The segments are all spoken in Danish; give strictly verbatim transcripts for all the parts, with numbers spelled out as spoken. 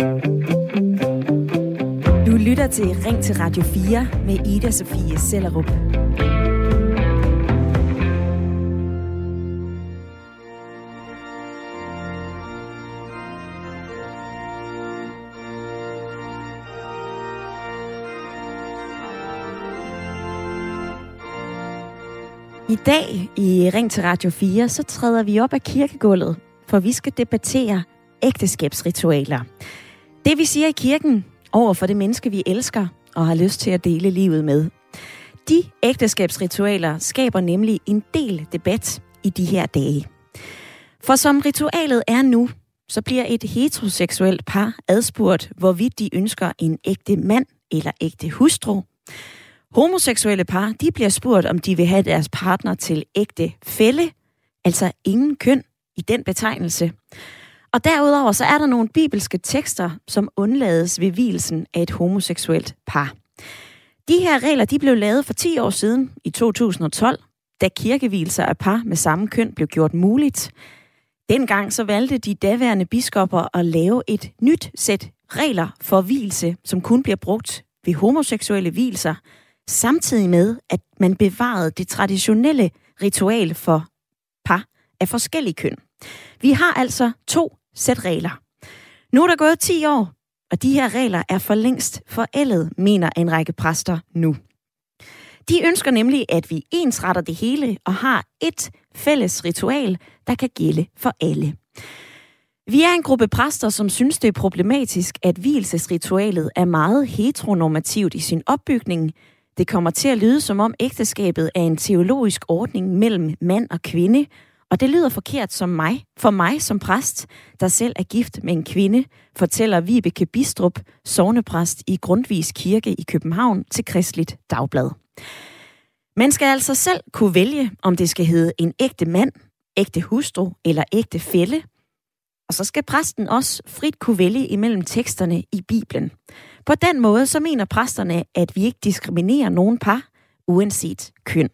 Du lytter til Ring til Radio fire med Ida Sofie Sellerup. I dag i Ring til Radio fire, så træder vi op af kirkegulvet, for vi skal debattere ægteskabsritualer. Det vi siger i kirken over for det menneske, vi elsker og har lyst til at dele livet med. De ægteskabsritualer skaber nemlig en del debat i de her dage. For som ritualet er nu, så bliver et heteroseksuelt par adspurgt, hvorvidt de ønsker en ægte mand eller ægte hustru. Homoseksuelle par, de bliver spurgt, om de vil have deres partner til ægte fælle, altså ingen køn i den betegnelse. Og derudover så er der nogle bibelske tekster, som undlades ved vielsen af et homoseksuelt par. De her regler, de blev lavet for ti år siden, i to tusind og tolv, da kirkevielser af par med samme køn blev gjort muligt. Dengang så valgte de daværende biskopper at lave et nyt sæt regler for vielse, som kun bliver brugt ved homoseksuelle vielser, samtidig med, at man bevarede det traditionelle ritual for par af forskellige køn. Vi har altså to sæt regler. Nu er der gået ti år, og de her regler er for længst forældet, mener en række præster nu. De ønsker nemlig, at vi ensretter det hele og har et fælles ritual, der kan gælde for alle. Vi er en gruppe præster, som synes, det er problematisk, at vielsesritualet er meget heteronormativt i sin opbygning. Det kommer til at lyde, som om ægteskabet er en teologisk ordning mellem mand og kvinde, og det lyder forkert som mig, for mig som præst, der selv er gift med en kvinde, fortæller Vibeke Bistrup, sognepræst i Grundtvigs Kirke i København til Kristeligt Dagblad. Man skal altså selv kunne vælge, om det skal hedde en ægte mand, ægte hustru eller ægte fælle. Og så skal præsten også frit kunne vælge imellem teksterne i Bibelen. På den måde så mener præsterne, at vi ikke diskriminerer nogen par, uanset køn.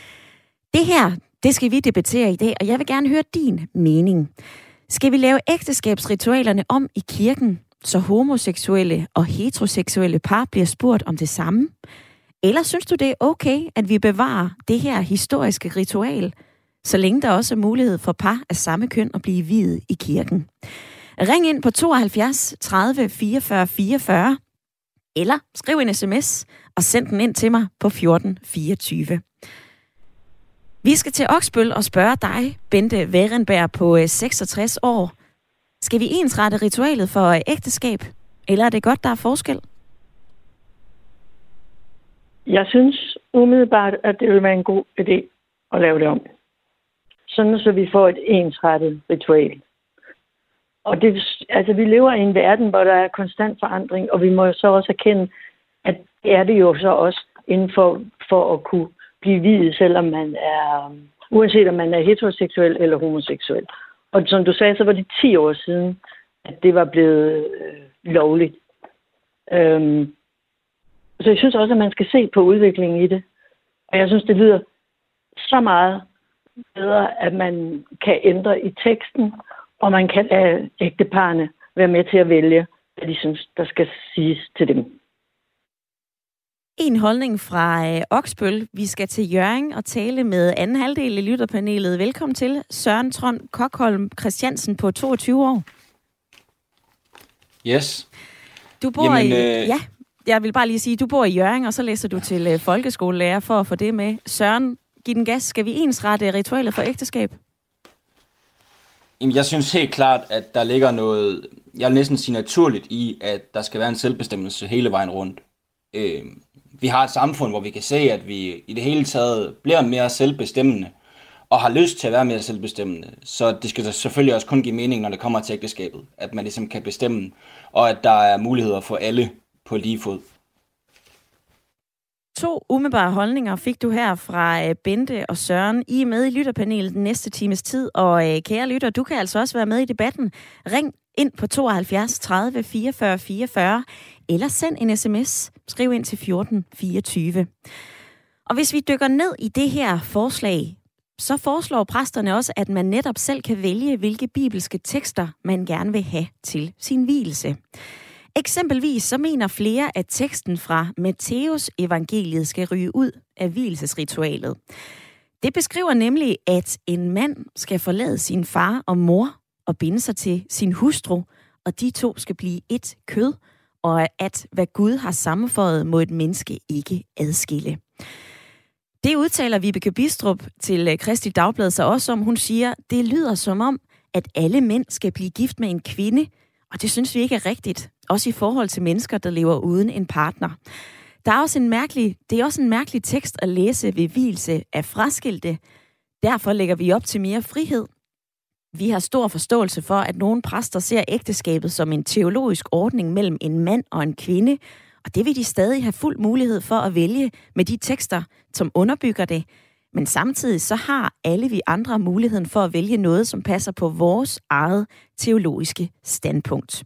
Det her, det skal vi debattere i dag, og jeg vil gerne høre din mening. Skal vi lave ægteskabsritualerne om i kirken, så homoseksuelle og heteroseksuelle par bliver spurgt om det samme? Eller synes du, det er okay, at vi bevarer det her historiske ritual, så længe der også er mulighed for par af samme køn at blive viet i kirken? Ring ind på tooghalvfjerds tredive fireogfyrre fireogfyrre, eller skriv en sms og send den ind til mig på fjorten fireogtyve. Vi skal til Oksbøl og spørge dig, Bente Werenberg på seksogtres år. Skal vi ensrette ritualet for ægteskab, eller er det godt, der er forskel? Jeg synes umiddelbart, at det vil være en god idé at lave det om. Sådan så vi får et ensrettet ritual. Og det, altså, vi lever i en verden, hvor der er konstant forandring, og vi må jo så også erkende, at det er det jo så også inden for, for at kunne blive viet, selvom man er, uanset om man er heteroseksuel eller homoseksuel. Og som du sagde, så var det ti år siden, at det var blevet øh, lovligt. Øhm, så jeg synes også, at man skal se på udviklingen i det. Og jeg synes, det lyder så meget bedre, at man kan ændre i teksten, og man kan lade ægteparne være med til at vælge, hvad de synes, der skal siges til dem. En holdning fra øh, Oksbøl. Vi skal til Hjørring og tale med anden halvdel i lytterpanelet. Velkommen til Søren Trond Kokholm Christiansen på toogtyve år. Yes. Du bor Jamen, i... Øh... Ja, jeg vil bare lige sige, du bor i Hjørring, og så læser du til øh, folkeskolelærer for at få det med. Søren, giv den gas. Skal vi ensrette ritualet for ægteskab? Jamen, jeg synes helt klart, at der ligger noget, jeg vil næsten sige naturligt i, at der skal være en selvbestemmelse hele vejen rundt. Øh, vi har et samfund, hvor vi kan se, at vi i det hele taget bliver mere selvbestemmende, og har lyst til at være mere selvbestemmende. Så det skal selvfølgelig også kun give mening, når det kommer til ægteskabet, at man ligesom kan bestemme, og at der er muligheder for alle på lige fod. To umiddelbare holdninger fik du her fra Bente og Søren. I er med i lytterpanelet den næste times tid, og kære lytter, du kan altså også være med i debatten. Ring ind på tooghalvfjerds tredive fireogfyrre fireogfyrre, eller send en sms. Skriv ind til fjorten fireogtyve. Og hvis vi dykker ned i det her forslag, så foreslår præsterne også, at man netop selv kan vælge, hvilke bibelske tekster man gerne vil have til sin vielse. Eksempelvis så mener flere, at teksten fra Matteus evangeliet skal ryge ud af vielsesritualet. Det beskriver nemlig, at en mand skal forlade sin far og mor og binde sig til sin hustru, og de to skal blive et kød, og at hvad Gud har sammenføjet, må et menneske ikke adskille. Det udtaler Vibeke Bistrup til Kristi Dagblad så også om. Hun siger, det lyder som om, at alle mænd skal blive gift med en kvinde, og det synes vi ikke er rigtigt, også i forhold til mennesker, der lever uden en partner. Der er også en mærkelig, det er også en mærkelig tekst at læse ved vielse af fraskilte. Derfor lægger vi op til mere frihed. Vi har stor forståelse for, at nogle præster ser ægteskabet som en teologisk ordning mellem en mand og en kvinde, og det vil de stadig have fuld mulighed for at vælge med de tekster, som underbygger det. Men samtidig så har alle vi andre muligheden for at vælge noget, som passer på vores eget teologiske standpunkt.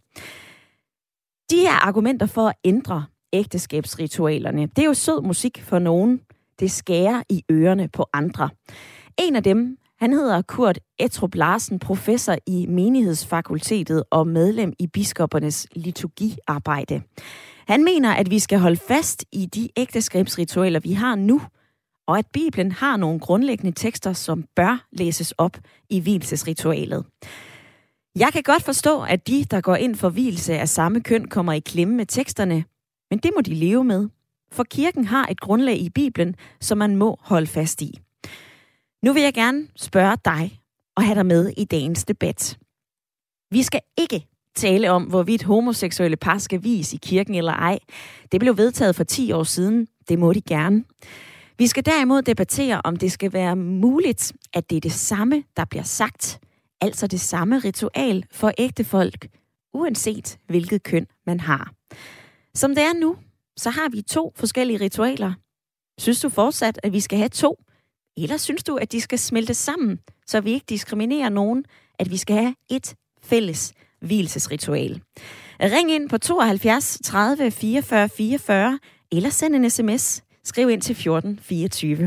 De her argumenter for at ændre ægteskabsritualerne, det er jo sød musik for nogen. Det skærer i ørerne på andre. En af dem, han hedder Kurt Ettrup Larsen, professor i menighedsfakultetet og medlem i biskoppernes liturgiarbejde. Han mener, at vi skal holde fast i de ægteskabsritualer, vi har nu, og at Bibelen har nogle grundlæggende tekster, som bør læses op i vielsesritualet. Jeg kan godt forstå, at de, der går ind for vielse af samme køn, kommer i klemme med teksterne, men det må de leve med. For kirken har et grundlag i Bibelen, som man må holde fast i. Nu vil jeg gerne spørge dig og have dig med i dagens debat. Vi skal ikke tale om, hvorvidt homoseksuelle par skal vies i kirken eller ej. Det blev vedtaget for ti år siden. Det må de gerne. Vi skal derimod debattere, om det skal være muligt, at det er det samme, der bliver sagt. Altså det samme ritual for ægtefolk, uanset hvilket køn man har. Som det er nu, så har vi to forskellige ritualer. Synes du fortsat, at vi skal have to? Eller synes du, at de skal smelte sammen, så vi ikke diskriminerer nogen, at vi skal have et fælles vielsesritual? Ring ind på tooghalvfjerds tredive fireogfyrre fireogfyrre, eller send en sms. Skriv ind til fjorten fireogtyve.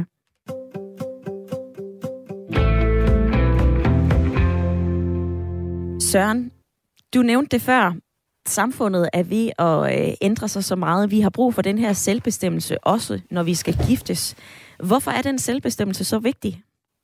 Søren, du nævnte det før. Samfundet er ved at øh, ændre sig så meget. Vi har brug for den her selvbestemmelse, også når vi skal giftes. Hvorfor er den selvbestemmelse så vigtig?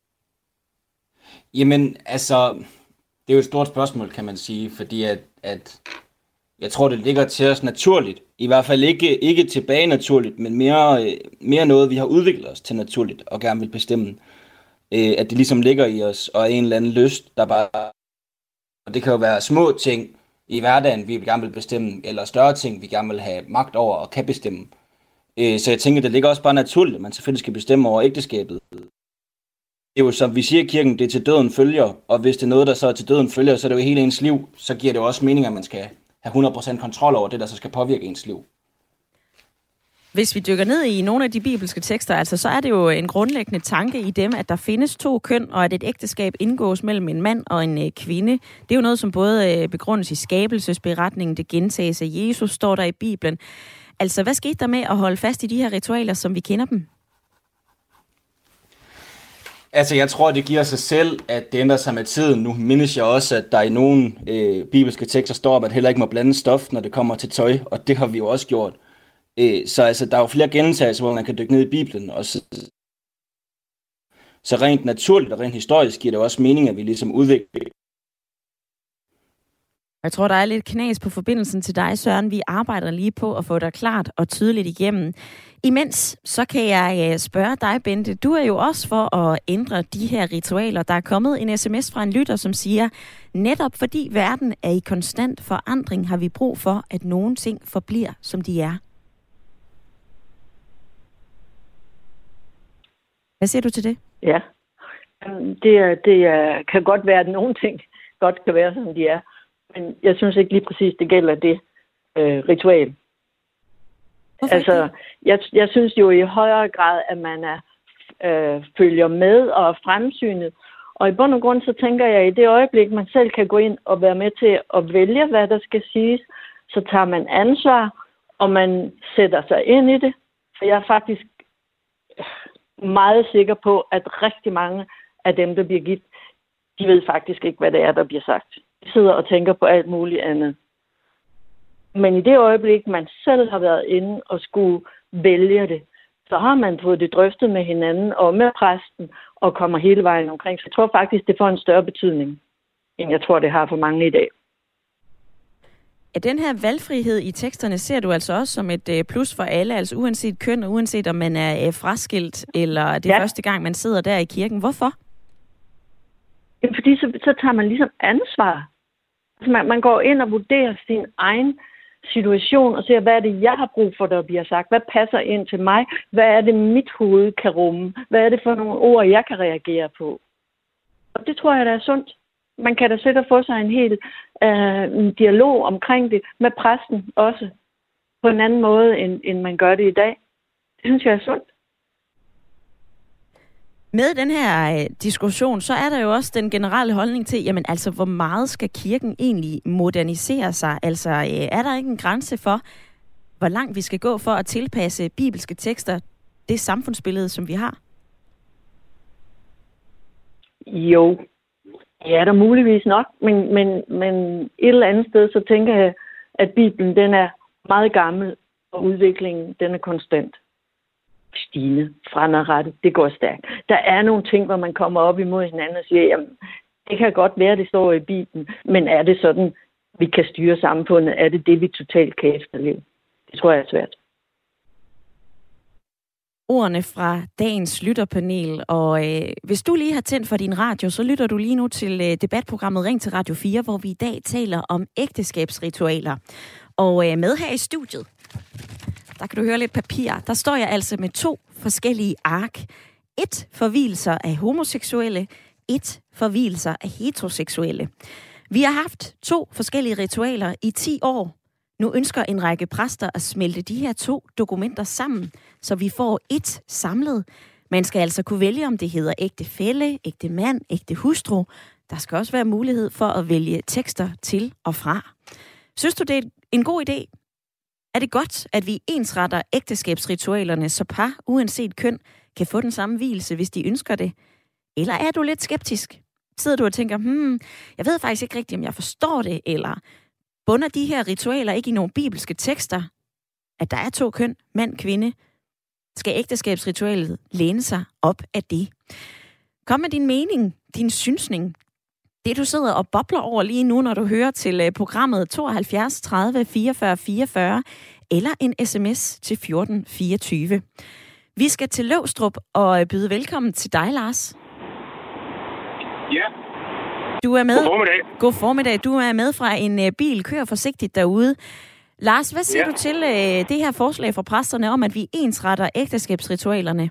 Jamen, altså, det er jo et stort spørgsmål, kan man sige, fordi at, at jeg tror, det ligger til os naturligt. I hvert fald ikke, ikke tilbage naturligt, men mere, mere noget, vi har udviklet os til naturligt og gerne vil bestemme. At det ligesom ligger i os, og en eller anden lyst, der bare... Og det kan jo være små ting i hverdagen, vi gerne vil bestemme, eller større ting, vi gerne vil have magt over og kan bestemme. Så jeg tænker, det ligger også bare naturligt, at man selvfølgelig skal bestemme over ægteskabet. Det er jo, som vi siger i kirken, det er til døden følger, og hvis det er noget, der så er til døden følger, så er det jo hele ens liv, så giver det jo også mening, at man skal have hundrede procent kontrol over det, der så skal påvirke ens liv. Hvis vi dykker ned i nogle af de bibelske tekster, altså, så er det jo en grundlæggende tanke i dem, at der findes to køn, og at et ægteskab indgås mellem en mand og en kvinde. Det er jo noget, som både begrundes i skabelsesberetningen, det gentages af Jesus, står der i Bibelen. Altså, hvad skete der med at holde fast i de her ritualer, som vi kender dem? Altså, jeg tror, det giver sig selv, at det ændrer sig med tiden. Nu mindes jeg også, at der i nogle øh, bibelske tekster står, at man heller ikke må blande stof, når det kommer til tøj, og det har vi jo også gjort. Øh, så altså, der er jo flere gentagelser, hvor man kan dykke ned i Bibelen. Og så, så rent naturligt og rent historisk giver det også mening, at vi ligesom udvikler. Jeg tror, der er lidt knas på forbindelsen til dig, Søren. Vi arbejder lige på at få dig klart og tydeligt igennem. Imens, så kan jeg spørge dig, Bente. Du er jo også for at ændre de her ritualer. Der er kommet en sms fra en lytter, som siger, netop fordi verden er i konstant forandring, har vi brug for, at nogle ting forbliver, som de er. Hvad siger du til det? Ja, det, er, det er, kan godt være, at nogle ting godt kan være, som de er. Men jeg synes ikke lige præcis, det gælder det øh, ritual. Hvorfor altså, jeg, jeg synes jo i højere grad, at man er, øh, følger med og er fremsynet. Og i bund og grund, så tænker jeg, at i det øjeblik, man selv kan gå ind og være med til at vælge, hvad der skal siges, så tager man ansvar, og man sætter sig ind i det. For jeg er faktisk meget sikker på, at rigtig mange af dem, der bliver gift, de ved faktisk ikke, hvad det er, der bliver sagt. De sidder og tænker på alt muligt andet. Men i det øjeblik, man selv har været inde og skulle vælge det, så har man fået det drøftet med hinanden og med præsten og kommer hele vejen omkring. Så jeg tror faktisk, det får en større betydning, end jeg tror, det har for mange i dag. Ja, den her valgfrihed i teksterne ser du altså også som et plus for alle, altså uanset køn og uanset om man er fraskilt eller det er ja. første gang, man sidder der i kirken. Hvorfor? Jamen, fordi så, så tager man ligesom ansvar. Altså man, man går ind og vurderer sin egen situation og ser, hvad er det, jeg har brug for, der bliver sagt? Hvad passer ind til mig? Hvad er det, mit hoved kan rumme? Hvad er det for nogle ord, jeg kan reagere på? Og det tror jeg, der er sundt. Man kan da sætte og få sig en hel øh, en dialog omkring det med præsten også. På en anden måde, end, end man gør det i dag. Det synes jeg er sundt. Med den her øh, diskussion, så er der jo også den generelle holdning til, jamen altså, hvor meget skal kirken egentlig modernisere sig? Altså, øh, er der ikke en grænse for, hvor langt vi skal gå for at tilpasse bibelske tekster det samfundsbillede, som vi har? Jo, ja, der er muligvis nok, men, men, men et eller andet sted, så tænker jeg, at Bibelen, den er meget gammel, og udviklingen, den er konstant. Stigende, fremadrettet, det går stærkt. Der er nogle ting, hvor man kommer op imod hinanden og siger, jamen, det kan godt være, det står i Bibelen, men er det sådan, vi kan styre samfundet? Er det det, vi totalt kan efterleve? Det tror jeg er svært. Ordene fra dagens lytterpanel, og øh, hvis du lige har tændt for din radio, så lytter du lige nu til øh, debatprogrammet Ring til Radio fire, hvor vi i dag taler om ægteskabsritualer. Og øh, med her i studiet, der kan du høre lidt papir. Der står jeg altså med to forskellige ark. Et for vielser af homoseksuelle, et for vielser af heteroseksuelle. Vi har haft to forskellige ritualer i ti år. Nu ønsker en række præster at smelte de her to dokumenter sammen, så vi får et samlet. Man skal altså kunne vælge, om det hedder ægtefælle, ægtemand, ægtehustru. Der skal også være mulighed for at vælge tekster til og fra. Synes du, det er en god idé? Er det godt, at vi ensretter ægteskabsritualerne, så par, uanset køn, kan få den samme vielse, hvis de ønsker det? Eller er du lidt skeptisk? Sidder du og tænker, hmm, jeg ved faktisk ikke rigtigt, om jeg forstår det, eller bunder de her ritualer ikke i nogle bibelske tekster, at der er to køn, mand, kvinde? Skal ægteskabsritualet læne sig op af det? Kom med din mening, din synsning. Det, du sidder og bobler over lige nu, når du hører til programmet tooghalvfjerds tredive fireogfyrre fireogfyrre, eller en sms til fjorten fireogtyve. Vi skal til Løvstrup og byde velkommen til dig, Lars. Ja. Du er med. God formiddag. God formiddag. Du er med fra en bil. Kør forsigtigt derude. Lars, hvad siger ja. du til uh, det her forslag fra præsterne om, at vi ensretter ægteskabsritualerne?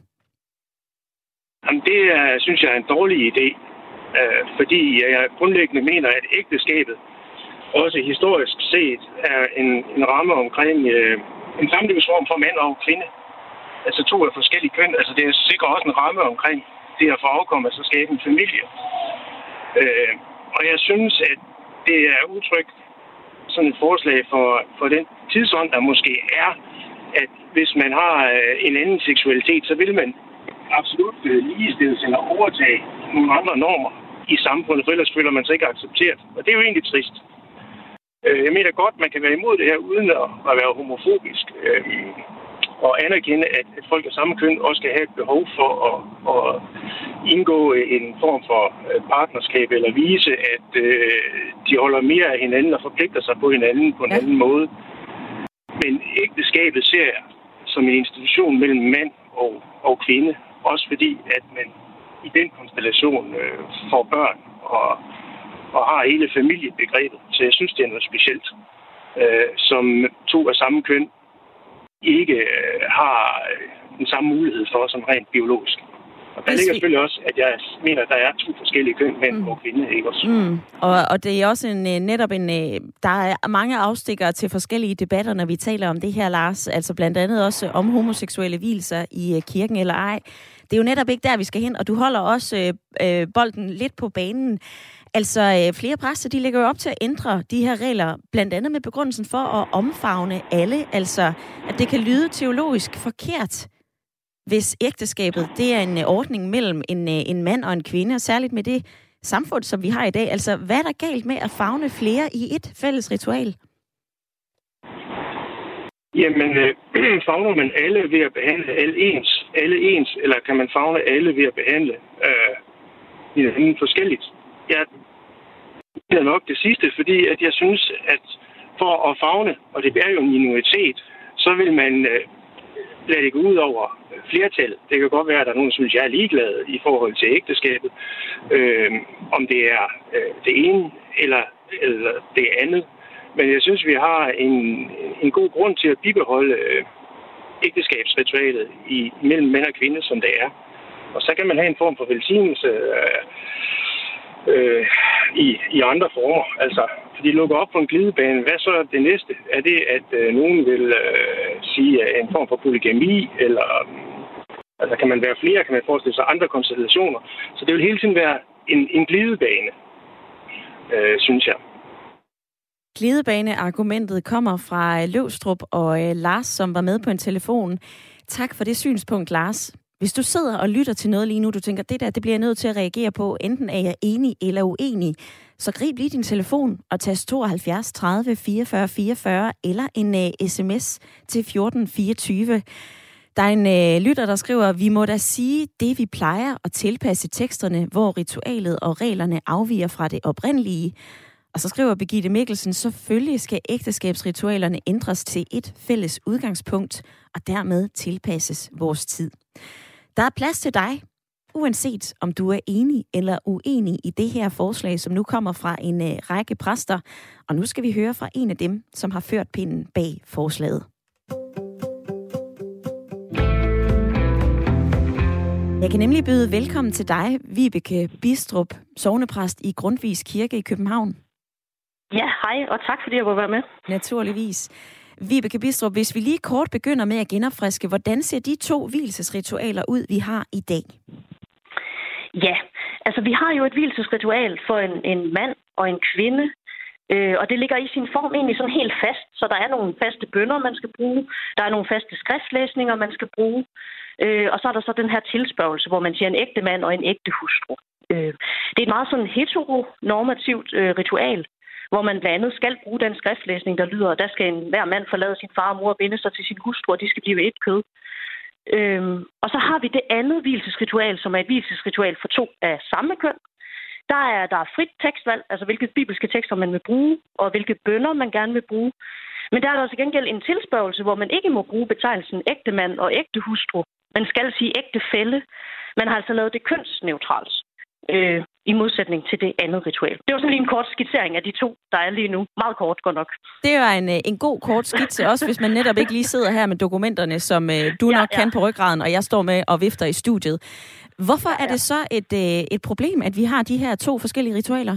Jamen, det er, synes jeg er en dårlig idé. Uh, fordi jeg grundlæggende mener, at ægteskabet også historisk set er en, en ramme omkring uh, en samlivsform for mand og kvinde. Altså to af forskellige køn. Altså det er sikkert også en ramme omkring det at få afkomme, altså skabe en familie. Uh, og jeg synes, at det er udtryk sådan et forslag for, for den tidsånd, der måske er, at hvis man har uh, en anden seksualitet, så vil man absolut uh, ligestilles eller overtage nogle andre normer i samfundet, for ellers føler man sig ikke accepteret. Og det er jo egentlig trist. Uh, jeg mener godt, man kan være imod det her, uden at, at være homofobisk. Uh, og anerkende, at, at folk af samme køn også skal have et behov for at, at indgå en form for partnerskab, eller vise, at øh, de holder mere af hinanden og forpligter sig på hinanden på en ja. anden måde. Men ægteskabet ser jeg som en institution mellem mand og, og kvinde, også fordi, at man i den konstellation øh, får børn og, og har hele familiebegrebet. Så jeg synes, det er noget specielt, øh, som to af samme køn ikke øh, har den samme mulighed for som rent biologisk. Og der ligger selvfølgelig også, at jeg mener, at der er to forskellige køn, mænd mm. og kvinde, ikke også? Mm. Og, og det er også en, netop en... Der er mange afstikkere til forskellige debatter, når vi taler om det her, Lars. Altså blandt andet også om homoseksuelle vielser i kirken eller ej. Det er jo netop ikke der, vi skal hen, og du holder også øh, bolden lidt på banen. Altså, øh, flere præster, de lægger jo op til at ændre de her regler, blandt andet med begrundelsen for at omfavne alle, altså at det kan lyde teologisk forkert. hvis ægteskabet det er en øh, ordning mellem en, øh, en mand og en kvinde, og særligt med det samfund, som vi har i dag. Altså, hvad er der galt med at favne flere i et fælles ritual? Jamen, øh, favner man alle ved at behandle alle ens, alle ens, eller kan man favne alle ved at behandle øh, hinanden forskelligt? Jeg er nok det sidste, fordi at jeg synes, at for at favne, og det er jo en minoritet, så vil man øh, lade det gå ud over flertallet. Det kan godt være, at der er nogen, der synes, jeg er ligeglad i forhold til ægteskabet. Øh, om det er øh, det ene eller, eller det andet. Men jeg synes, vi har en, en god grund til at bibeholde øh, ægteskabsritualet i, mellem mænd og kvinde, som det er. Og så kan man have en form for velsignelse øh, øh, i, i andre former. Altså, fordi de lukker op på en glidebane. Hvad så er det næste? Er det, at øh, nogen vil øh, sige en form for polygami? Eller altså, kan man være flere? Kan man forestille sig andre konstellationer? Så det vil hele tiden være en, en glidebane, øh, synes jeg. Glidebane-argumentet kommer fra Løvstrup og Lars, som var med på en telefon. Tak for det synspunkt, Lars. Hvis du sidder og lytter til noget lige nu, du tænker, det der, det bliver jeg nødt til at reagere på, enten er jeg enig eller uenig, så grib lige din telefon og tast tooghalvfjerds tredive fireogfyrre fireogfyrre eller en uh, sms til fjorten fireogtyve. Der er en uh, lytter, der skriver, vi må da sige det, vi plejer at tilpasse teksterne, hvor ritualet og reglerne afviger fra det oprindelige. Og så skriver Birgitte Mikkelsen, selvfølgelig skal ægteskabsritualerne ændres til et fælles udgangspunkt, og dermed tilpasses vores tid. Der er plads til dig, uanset om du er enig eller uenig i det her forslag, som nu kommer fra en uh, række præster. Og nu skal vi høre fra en af dem, som har ført pinden bag forslaget. Jeg kan nemlig byde velkommen til dig, Vibeke Bidstrup, sognepræst i Grundtvigs Kirke i København. Ja, hej, og tak fordi jeg må være med. Naturligvis. Vibeke Bidstrup, hvis vi lige kort begynder med at genopfriske, hvordan ser de to vielsesritualer ud, vi har i dag? Ja, altså vi har jo et vielsesritual for en, en mand og en kvinde, øh, og det ligger i sin form egentlig sådan helt fast, så der er nogle faste bønner, man skal bruge, der er nogle faste skriftlæsninger, man skal bruge, øh, og så er der så den her tilspørgelse, hvor man siger en ægte mand og en ægte hustru. Øh, det er et meget sådan heteronormativt øh, ritual, hvor man blandt andet skal bruge den skriftlæsning, der lyder, der skal en hver mand forlade sin far og mor og binde sig til sin hustru, og de skal blive et kød. Øhm, og så har vi det andet vielsesritual, som er et vielsesritual for to af samme køn. Der er der er frit tekstvalg, altså hvilke bibelske tekster man vil bruge, og hvilke bønner man gerne vil bruge. Men der er der også gengæld en tilspørgelse, hvor man ikke må bruge betegnelsen ægte mand og ægte hustru. Man skal sige ægte fælle. Man har altså lavet det kønsneutralt. Øh, i modsætning til det andet ritual. Det var sådan lige en kort skitsering af de to, der er lige nu. Meget kort, godt nok. Det var en, en god kort skitse, også hvis man netop ikke lige sidder her med dokumenterne, som øh, du ja, nok ja. kan på ryggraden, og jeg står med og vifter i studiet. Hvorfor ja, ja. er det så et, øh, et problem, at vi har de her to forskellige ritualer?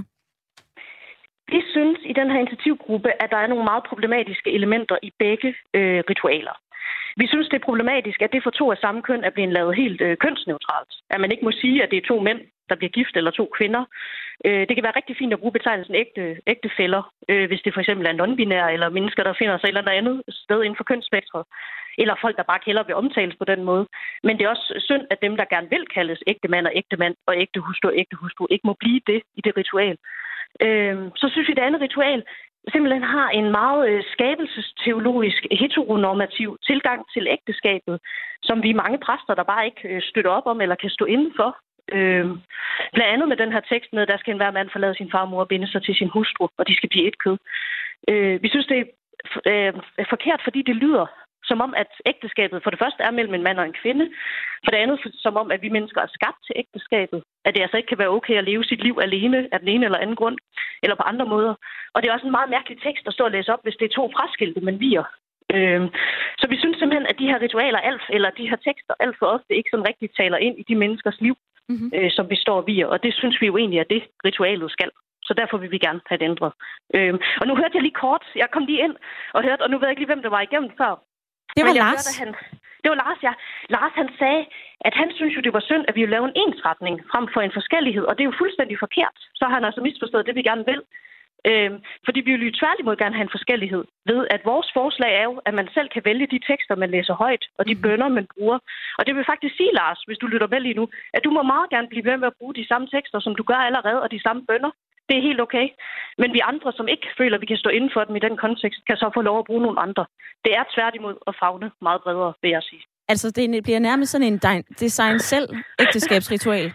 Vi synes i den her initiativgruppe, at der er nogle meget problematiske elementer i begge øh, ritualer. Vi synes, det er problematisk, at det for to af samme køn er blevet lavet helt øh, kønsneutralt. At man ikke må sige, at det er to mænd, der bliver gift, eller to kvinder. Øh, det kan være rigtig fint at bruge betegnelsen ægte, ægtefæller, øh, hvis det for eksempel er non-binære, eller mennesker, der finder sig et eller andet sted inden for kønsspektret. Eller folk, der bare hellere vil omtales på den måde. Men det er også synd, at dem, der gerne vil kaldes ægte mand og ægte mand, og ægte hustru og ægte hustru, ikke må blive det i det ritual. Øh, så synes vi, det andet ritual simpelthen har en meget øh, skabelsesteologisk, heteronormativ tilgang til ægteskabet, som vi er mange præster, der bare ikke øh, støtter op om eller kan stå inden for. Øh, blandt andet med den her tekst med, der skal enhver mand forlade sin far og mor og binde sig til sin hustru, og de skal blive et kød. Øh, vi synes, det er øh, forkert, fordi det lyder som om, at ægteskabet for det første er mellem en mand og en kvinde. For det andet som om, at vi mennesker er skabt til ægteskabet. At det altså ikke kan være okay at leve sit liv alene af den ene eller anden grund, eller på andre måder. Og det er også en meget mærkelig tekst at stå og læse op, hvis det er to fraskilte, man vier. Øh, så vi synes simpelthen, at de her ritualer, alt, eller de her tekster, alt for ofte ikke sådan rigtig taler ind i de menneskers liv, mm-hmm. øh, som vi står og vier. Og det synes vi jo egentlig, at det ritualet skal. Så derfor vil vi gerne have det ændret. Øh, og nu hørte jeg lige kort, jeg kom lige ind og hørte, og nu ved jeg ikke lige, hvem der var igennem før. Det var Lars. Hørte, han, det var Lars, ja. Lars, han sagde, at han synes jo, det var synd, at vi ville lave en ensretning frem for en forskellighed, og det er jo fuldstændig forkert. Så har han altså misforstået det, vi gerne vil. Øhm, fordi vi vil jo tværtimod gerne have en forskellighed ved, at vores forslag er jo, at man selv kan vælge de tekster, man læser højt, og de bønner, man bruger. Og det vil faktisk sige, Lars, hvis du lytter med lige nu, at du må meget gerne blive ved med at bruge de samme tekster, som du gør allerede, og de samme bønner. Det er helt okay. Men vi andre, som ikke føler, at vi kan stå inden for dem i den kontekst, kan så få lov at bruge nogle andre. Det er tværtimod at favne meget bredere, vil jeg sige. Altså, det bliver nærmest sådan en design selv ægteskabsritual.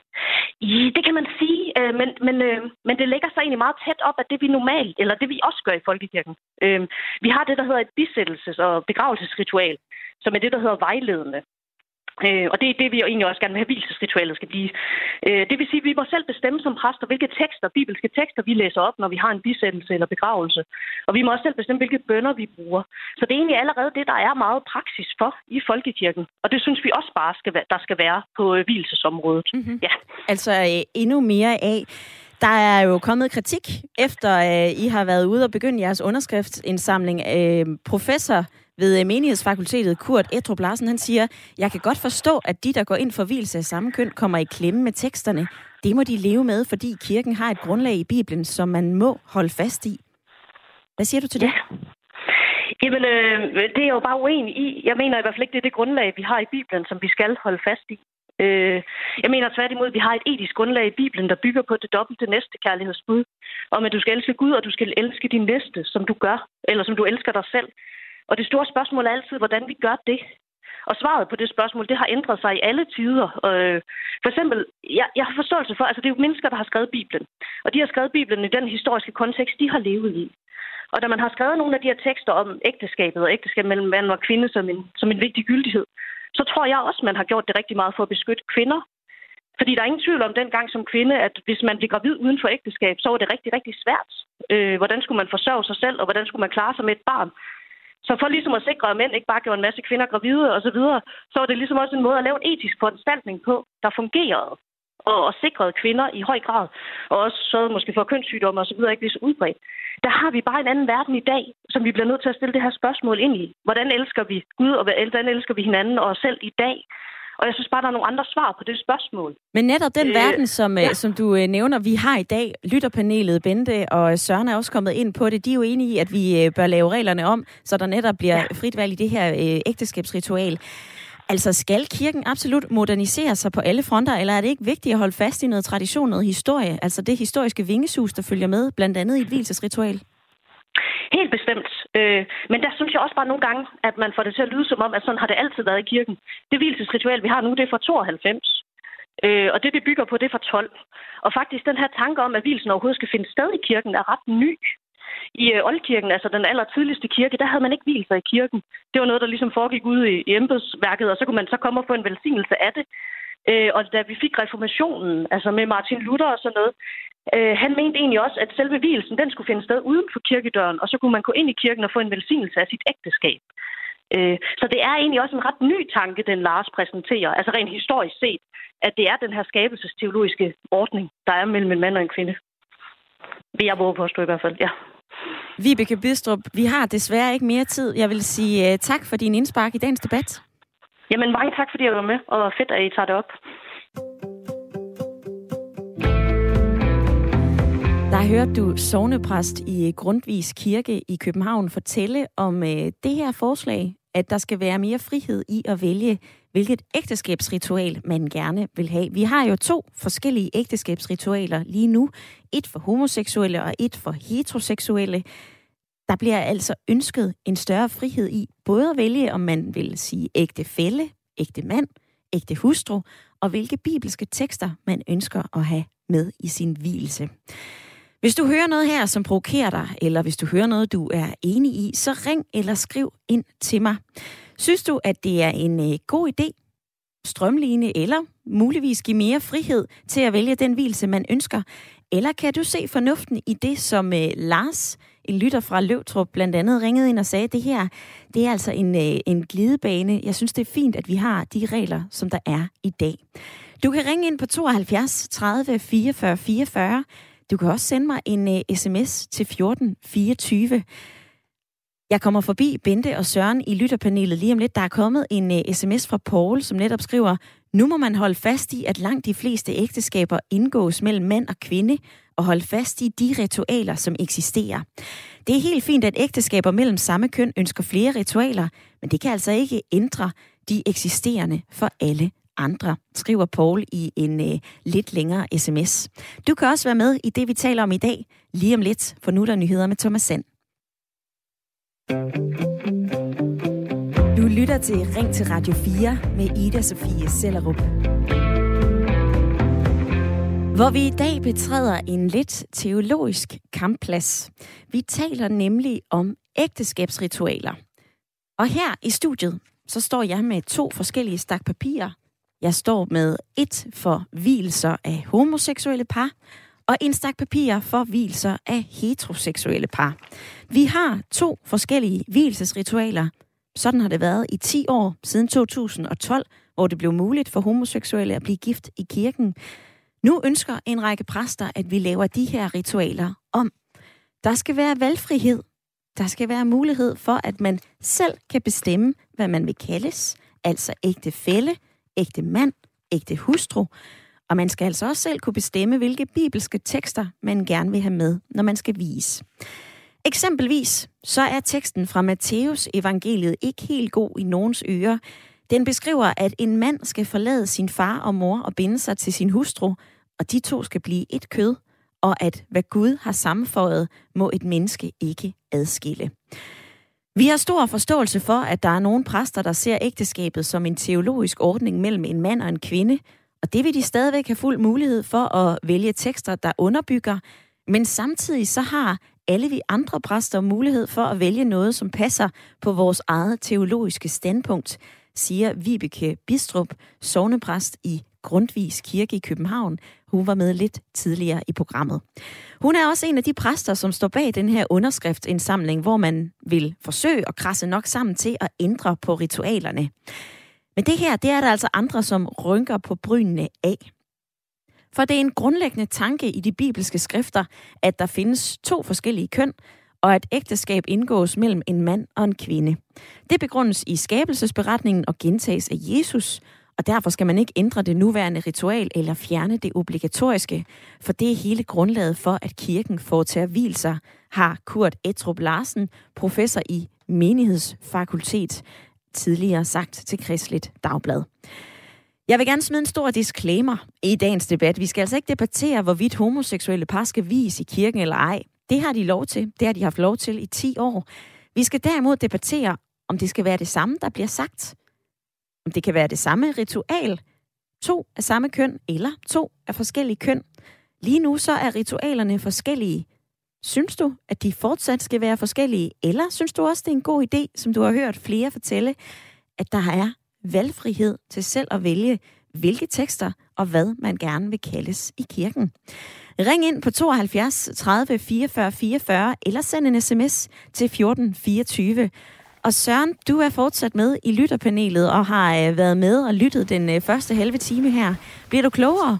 Ja, det kan man sige, men, men, men det lægger sig egentlig meget tæt op af det, vi normalt, eller det vi også gør i folkekirken. Vi har det, der hedder et bisættelses- og begravelsesritual, som er det, der hedder vejledende. Øh, og det er det, vi jo egentlig også gerne vil have vielsesritualet skal blive. Øh, det vil sige, at vi må selv bestemme som præster, hvilke tekster, bibelske tekster, vi læser op, når vi har en bisættelse eller begravelse. Og vi må også selv bestemme, hvilke bønner vi bruger. Så det er egentlig allerede det, der er meget praksis for i folkekirken. Og det synes vi også bare, skal være, der skal være på øh, vielsesområdet. Mm-hmm. Ja. Altså øh, endnu mere af. Der er jo kommet kritik, efter øh, I har været ude og begyndt jeres underskriftsindsamling. Øh, professor ved menighedsfakultetet, Kurt Ettrup Larsen, han siger, jeg kan godt forstå, at de, der går ind for vielse af samme køn, kommer i klemme med teksterne. Det må de leve med, fordi kirken har et grundlag i Bibelen, som man må holde fast i. Hvad siger du til det? Ja. Jamen, øh, det er jeg jo bare uenig i. Jeg mener i hvert fald ikke, det er det grundlag, vi har i Bibelen, som vi skal holde fast i. Øh, jeg mener tværtimod, at vi har et etisk grundlag i Bibelen, der bygger på det dobbelte næstekærlighedsbud, om at du skal elske Gud, og du skal elske din næste, som du gør, eller som du elsker dig selv. Og det store spørgsmål er altid, hvordan vi gør det. Og svaret på det spørgsmål, det har ændret sig i alle tider. Øh, for eksempel, jeg, jeg har forståelse for, altså det er jo mennesker, der har skrevet Bibelen. Og de har skrevet Bibelen i den historiske kontekst, de har levet i. Og da man har skrevet nogle af de her tekster om ægteskabet og ægteskab mellem mand og kvinde som en, som en vigtig gyldighed, så tror jeg også, man har gjort det rigtig meget for at beskytte kvinder. Fordi der er ingen tvivl om dengang som kvinde, at hvis man blev gravid uden for ægteskab, så var det rigtig, rigtig svært. Øh, hvordan skulle man forsørge sig selv, og hvordan skulle man klare sig med et barn? Så for ligesom at sikre, at mænd ikke bare gjorde en masse kvinder gravide og så videre, så var det ligesom også en måde at lave en etisk foranstaltning på, der fungerede og, og sikrede kvinder i høj grad, og også så måske for kønssygdomme og så videre ikke blive så udbredt. Der har vi bare en anden verden i dag, som vi bliver nødt til at stille det her spørgsmål ind i. Hvordan elsker vi Gud, og hvordan elsker vi hinanden og os selv i dag? Og jeg synes bare, der er nogle andre svar på det spørgsmål. Men netop den øh, verden, som, ja. som du øh, nævner, vi har i dag, lytterpanelet, Bente og Søren er også kommet ind på det. De er jo enige i, at vi øh, bør lave reglerne om, så der netop bliver ja. frit valg i det her øh, ægteskabsritual. Altså, skal kirken absolut modernisere sig på alle fronter, eller er det ikke vigtigt at holde fast i noget tradition, noget historie? Altså det historiske vingesus, der følger med, blandt andet i et vielsesritual? Helt bestemt. Øh, men der synes jeg også bare nogle gange, at man får det til at lyde som om, at sådan har det altid været i kirken. Det vielsesritual, vi har nu, det er fra tooghalvfems. Øh, og det, vi bygger på, det er fra tolv. Og faktisk den her tanke om, at vielsen overhovedet skal finde sted i kirken, er ret ny. I øh, oldkirken, altså den allertidligste kirke, der havde man ikke vielser i kirken. Det var noget, der ligesom foregik ude i, i embedsværket, og så kunne man så komme og få en velsignelse af det. Øh, og da vi fik reformationen, altså med Martin Luther og sådan noget, øh, han mente egentlig også, at selve vielsen, den skulle finde sted uden for kirkedøren, og så kunne man gå ind i kirken og få en velsignelse af sit ægteskab. Øh, så det er egentlig også en ret ny tanke, den Lars præsenterer, altså rent historisk set, at det er den her skabelsesteologiske ordning, der er mellem en mand og en kvinde. Vil jeg våge påstå i hvert fald, ja. Vibeke Bidstrup, vi har desværre ikke mere tid. Jeg vil sige uh, tak for din indspark i dagens debat. Jamen mange tak, fordi jeg var med, og fedt, at I tager det op. Der hørte du sognepræst i Grundtvigs Kirke i København fortælle om uh, det her forslag, at der skal være mere frihed i at vælge, hvilket ægteskabsritual man gerne vil have. Vi har jo to forskellige ægteskabsritualer lige nu. Et for homoseksuelle og et for heteroseksuelle. Der bliver altså ønsket en større frihed i både at vælge, om man vil sige ægtefælle, ægte mand, ægte hustru, og hvilke bibelske tekster man ønsker at have med i sin vielse. Hvis du hører noget her, som provokerer dig, eller hvis du hører noget, du er enig i, så ring eller skriv ind til mig. Synes du, at det er en øh, god idé, strømline eller muligvis give mere frihed til at vælge den vielse, man ønsker? Eller kan du se fornuften i det, som øh, Lars, en lytter fra Løvtrup, blandt andet ringede ind og sagde, det her, det er altså en, øh, en glidebane. Jeg synes, det er fint, at vi har de regler, som der er i dag. Du kan ringe ind på tooghalvfjerds tredive fireogfyrre fireogfyrre. Du kan også sende mig en uh, sms til fjorten fireogtyve. Jeg kommer forbi Bente og Søren i lytterpanelet lige om lidt. Der er kommet en uh, sms fra Paul, som netop skriver, nu må man holde fast i, at langt de fleste ægteskaber indgås mellem mand og kvinde, og holde fast i de ritualer, som eksisterer. Det er helt fint, at ægteskaber mellem samme køn ønsker flere ritualer, men det kan altså ikke ændre de eksisterende for alle andre, skriver Paul i en uh, lidt længere sms. Du kan også være med i det, vi taler om i dag, lige om lidt, for nu er der nyheder med Thomas Sand. Du lytter til Ring til Radio fire med Ida Sofie Sellerup. Hvor vi i dag betræder en lidt teologisk kampplads. Vi taler nemlig om ægteskabsritualer. Og her i studiet, så står jeg med to forskellige stak papirer. Jeg står med et for vielser af homoseksuelle par, og en stak papir for vielser af heteroseksuelle par. Vi har to forskellige vielsesritualer. Sådan har det været i ti år siden to tusind og tolv, hvor det blev muligt for homoseksuelle at blive gift i kirken. Nu ønsker en række præster, at vi laver de her ritualer om. Der skal være valgfrihed. Der skal være mulighed for, at man selv kan bestemme, hvad man vil kaldes. Altså ægtefælle, ægte mand, ægte hustru. Og man skal altså også selv kunne bestemme, hvilke bibelske tekster man gerne vil have med, når man skal vies. Eksempelvis så er teksten fra Matteus evangeliet ikke helt god i nogens ører. Den beskriver, at en mand skal forlade sin far og mor og binde sig til sin hustru, og de to skal blive et kød, og at hvad Gud har sammenføjet, må et menneske ikke adskille. Vi har stor forståelse for, at der er nogle præster, der ser ægteskabet som en teologisk ordning mellem en mand og en kvinde, og det vil de stadigvæk have fuld mulighed for at vælge tekster, der underbygger, men samtidig så har alle vi andre præster mulighed for at vælge noget, som passer på vores eget teologiske standpunkt, siger Vibeke Bistrup, sognepræst i Grundtvigs Kirke i København. Hun var med lidt tidligere i programmet. Hun er også en af de præster, som står bag den her underskriftsindsamling, hvor man vil forsøge at krasse nok sammen til at ændre på ritualerne. Men det her, det er der altså andre, som rynker på brynene af. For det er en grundlæggende tanke i de bibelske skrifter, at der findes to forskellige køn, og at ægteskab indgås mellem en mand og en kvinde. Det begrundes i skabelsesberetningen og gentages af Jesus, og derfor skal man ikke ændre det nuværende ritual eller fjerne det obligatoriske, for det er hele grundlaget for, at kirken foretager vielser, har Kurt Ettrup Larsen, professor i menighedsfakultet, tidligere sagt til Kristeligt Dagblad. Jeg vil gerne smide en stor disclaimer i dagens debat. Vi skal altså ikke debattere, hvorvidt homoseksuelle par skal vies i kirken eller ej. Det har de lov til. Det har de haft lov til i ti år. Vi skal derimod debattere, om det skal være det samme, der bliver sagt. Om det kan være det samme ritual. To af samme køn, eller to af forskellige køn. Lige nu så er ritualerne forskellige. Synes du, at de fortsat skal være forskellige? Eller synes du også, det er en god idé, som du har hørt flere fortælle, at der er valgfrihed til selv at vælge, hvilke tekster og hvad man gerne vil kaldes i kirken? Ring ind på tooghalvfjerds tredive fireogfyrre fireogfyrre eller send en sms til fjorten fireogtyve. Og Søren, du er fortsat med i lytterpanelet og har øh, været med og lyttet den øh, første halve time her. Bliver du klogere?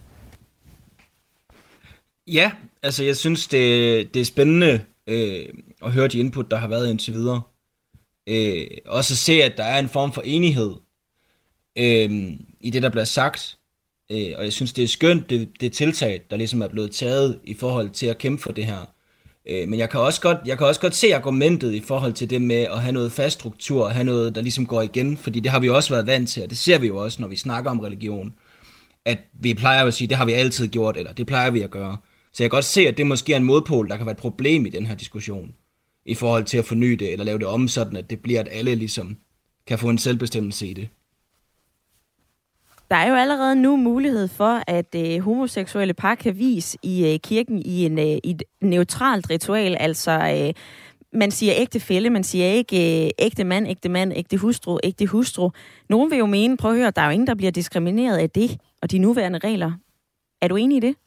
Ja, altså jeg synes, det, det er spændende øh, at høre de input, der har været indtil videre. Øh, også at se, at der er en form for enighed øh, i det, der bliver sagt. Øh, og jeg synes, det er skønt, det, det tiltag, der ligesom er blevet taget i forhold til at kæmpe for det her. Øh, men jeg kan, også godt, jeg kan også godt se argumentet i forhold til det med at have noget fast struktur, og have noget, der ligesom går igen, fordi det har vi jo også været vant til, og det ser vi jo også, når vi snakker om religion, at vi plejer at sige, det har vi altid gjort, eller det plejer vi at gøre. Så jeg kan godt se, at det måske er en modpol, der kan være et problem i den her diskussion, i forhold til at forny det, eller lave det om, sådan at det bliver, at alle ligesom kan få en selvbestemmelse i det. Der er jo allerede nu mulighed for, at øh, homoseksuelle par kan vies i øh, kirken i, en, øh, i et neutralt ritual. Altså, øh, man siger ægtefælle, man siger ikke øh, ægte mand, ægte mand, ægte hustru, ægte hustru. Nogen vil jo mene, prøv at høre, der er jo ingen, der bliver diskrimineret af det og de nuværende regler. Er du enig i det?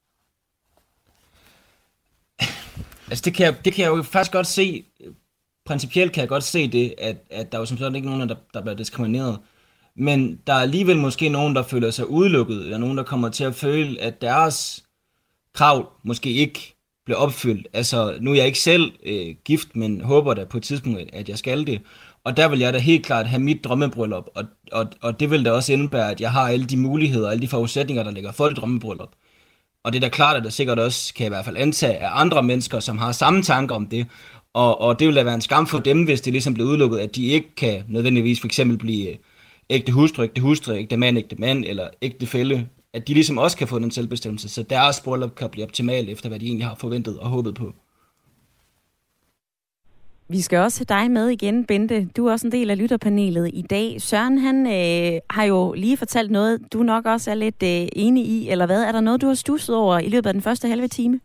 Altså, det kan, jeg, det kan jeg jo faktisk godt se. Principielt kan jeg godt se det, at, at der er jo som sådan ikke nogen, der, der bliver diskrimineret. Men der er alligevel måske nogen, der føler sig udelukket, eller nogen, der kommer til at føle, at deres krav måske ikke bliver opfyldt. Altså, nu er jeg ikke selv øh, gift, men håber da på et tidspunkt, at jeg skal det. Og der vil jeg da helt klart have mit drømmebryllup, og, og, og det vil da også indebære, at jeg har alle de muligheder, alle de forudsætninger, der ligger for et drømmebryllup. Og det er da klart, at der sikkert også, kan jeg i hvert fald antage, af andre mennesker, som har samme tanker om det. Og, og det vil da være en skam for dem, hvis det ligesom bliver udelukket, at de ikke kan nødvendigvis for eksempel blive ægte hustru, ægte hustru, ægte mand, ægte mand, eller ægte fælle. At de ligesom også kan få den selvbestemmelse, så deres bryllup kan blive optimalt efter, hvad de egentlig har forventet og håbet på. Vi skal også have dig med igen, Bente. Du er også en del af lytterpanelet i dag. Søren, han øh, har jo lige fortalt noget, du nok også er lidt øh, enig i, eller hvad? Er der noget, du har stusset over i løbet af den første halve time?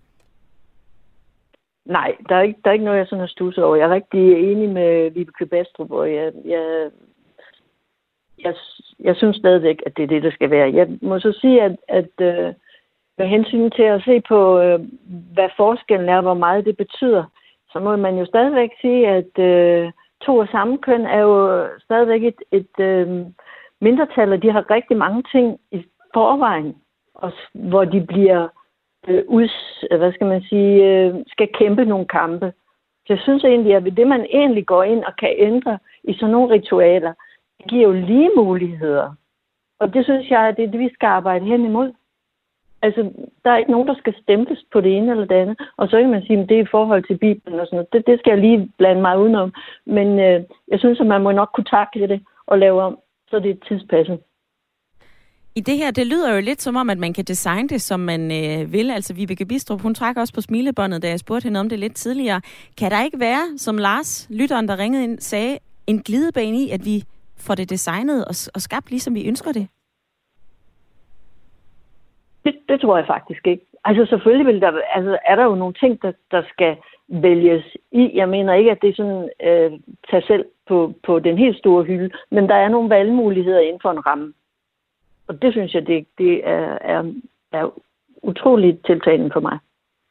Nej, der er ikke, der er ikke noget, jeg sådan har stusset over. Jeg er rigtig enig med Vibeke Bastrup, og jeg, jeg, jeg, jeg synes stadigvæk, at det er det, der skal være. Jeg må så sige, at, at øh, med hensyn til at se på, øh, hvad forskellen er, hvor meget det betyder, så må man jo stadigvæk sige, at øh, to af samme køn er jo stadigvæk et, et øh, mindretal, og de har rigtig mange ting i forvejen, og, hvor de bliver øh, uds, hvad skal man sige, øh, skal kæmpe nogle kampe. Så jeg synes egentlig, at det man egentlig går ind og kan ændre i sådan nogle ritualer, det giver jo lige muligheder. Og det synes jeg, at det er det, vi skal arbejde hen imod. Altså, der er ikke nogen, der skal stemples på det ene eller det andet. Og så kan man sige, at det er i forhold til Bibelen og sådan noget. Det, det skal jeg lige blande mig udenom. Men øh, jeg synes, at man må nok kunne takle det og lave om, så det er tidspasset. I det her, det lyder jo lidt som om, at man kan designe det, som man øh, vil. Altså, Vibeke Bistrup, hun trækker også på smilebåndet, da jeg spurgte hende om det lidt tidligere. Kan der ikke være, som Lars, lytteren, der ringede ind, sagde, en glidebane i, at vi får det designet og, og skabt, ligesom vi ønsker det? Det, det tror jeg faktisk ikke. Altså selvfølgelig vil der, altså, er der jo nogle ting, der, der skal vælges i. Jeg mener ikke, at det er sådan, øh, tage selv på, på den helt store hylde, men der er nogle valgmuligheder inden for en ramme. Og det synes jeg, det, det er, er, er utroligt tiltalende for mig.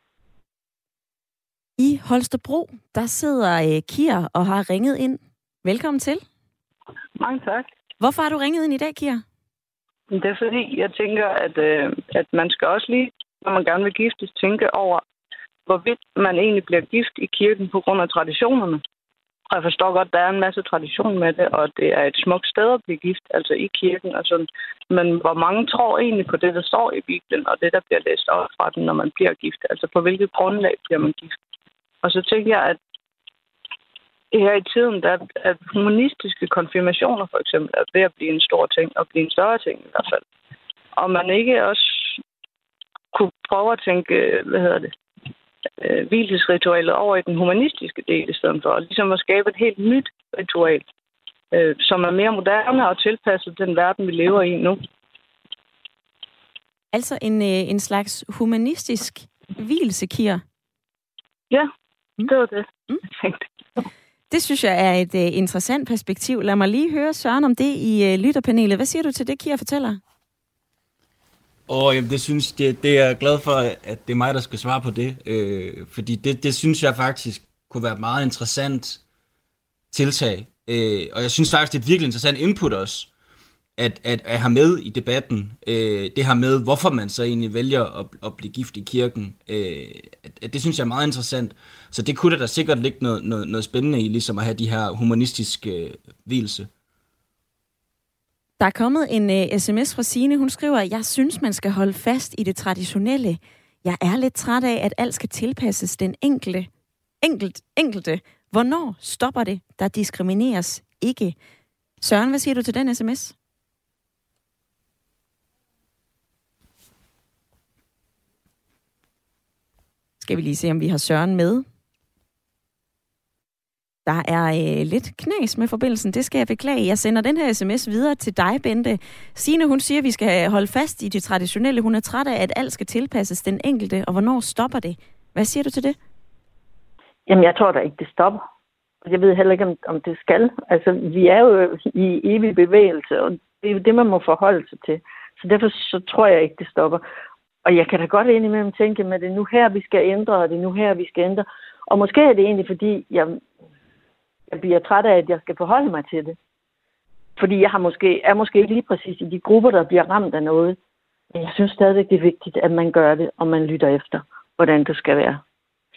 I Holstebro, der sidder øh, Kira og har ringet ind. Velkommen til. Mange tak. Hvorfor har du ringet ind i dag, Kira? Det er fordi, jeg tænker, at, øh, at man skal også lige, når man gerne vil giftes, tænke over, hvorvidt man egentlig bliver gift i kirken på grund af traditionerne. Og jeg forstår godt, at der er en masse tradition med det, og det er et smukt sted at blive gift, altså i kirken og sådan. Men hvor mange tror egentlig på det, der står i Bibelen, og det, der bliver læst op fra den, når man bliver gift? Altså på hvilket grundlag bliver man gift? Og så tænker jeg, at her i tiden, der er humanistiske konfirmationer for eksempel er ved at blive en stor ting, og blive en større ting i hvert fald. Og man ikke også kunne prøve at tænke, hvad hedder det, øh, hvilesritualet over i den humanistiske del i stedet for, og ligesom at skabe et helt nyt ritual, øh, som er mere moderne og tilpasset den verden, vi lever i nu. Altså en, øh, en slags humanistisk hvilelse, Kira? Ja, det var det, mm. jeg tænkte. Det synes jeg er et uh, interessant perspektiv. Lad mig lige høre Søren om det i uh, lytterpanelet. Hvad siger du til det, Kira fortæller? Åh, oh, jamen det synes det, det er jeg glad for, at det er mig, der skal svare på det. Øh, fordi det, det synes jeg faktisk kunne være et meget interessant tiltag. Øh, og jeg synes faktisk, det er et virkelig interessant input også, at, at, at have med i debatten. Øh, det her med, hvorfor man så egentlig vælger at, at blive gift i kirken. Øh, at, det synes jeg er meget interessant. Så det kunne da sikkert ligge noget, noget, noget spændende i, ligesom at have de her humanistiske øh, hvilelse. Der er kommet en uh, sms fra Signe. Hun skriver, jeg synes, man skal holde fast i det traditionelle. Jeg er lidt træt af, at alt skal tilpasses den enkelte. Enkelt, enkelte. Hvornår stopper det? Der diskrimineres ikke. Søren, hvad siger du til den sms? Skal vi lige se, om vi har Søren med. Der er øh, lidt knas med forbindelsen. Det skal jeg beklage. Jeg sender den her sms videre til dig, Bente. Signe, hun siger, at vi skal holde fast i det traditionelle. Hun er træt af, at alt skal tilpasses den enkelte. Og hvornår stopper det? Hvad siger du til det? Jamen, jeg tror da ikke, det stopper. Jeg ved heller ikke, om, om det skal. Altså, vi er jo i evig bevægelse, og det er det, man må forholde sig til. Så derfor så tror jeg ikke, det stopper. Og jeg kan da godt indimellem tænke, at det er nu her, vi skal ændre, og det er nu her, vi skal ændre. Og måske er det egentlig, fordi jeg, jeg bliver træt af, at jeg skal forholde mig til det. Fordi jeg har måske, er måske ikke lige præcis i de grupper, der bliver ramt af noget. Men jeg synes stadigvæk, det er vigtigt, at man gør det, og man lytter efter, hvordan det skal være.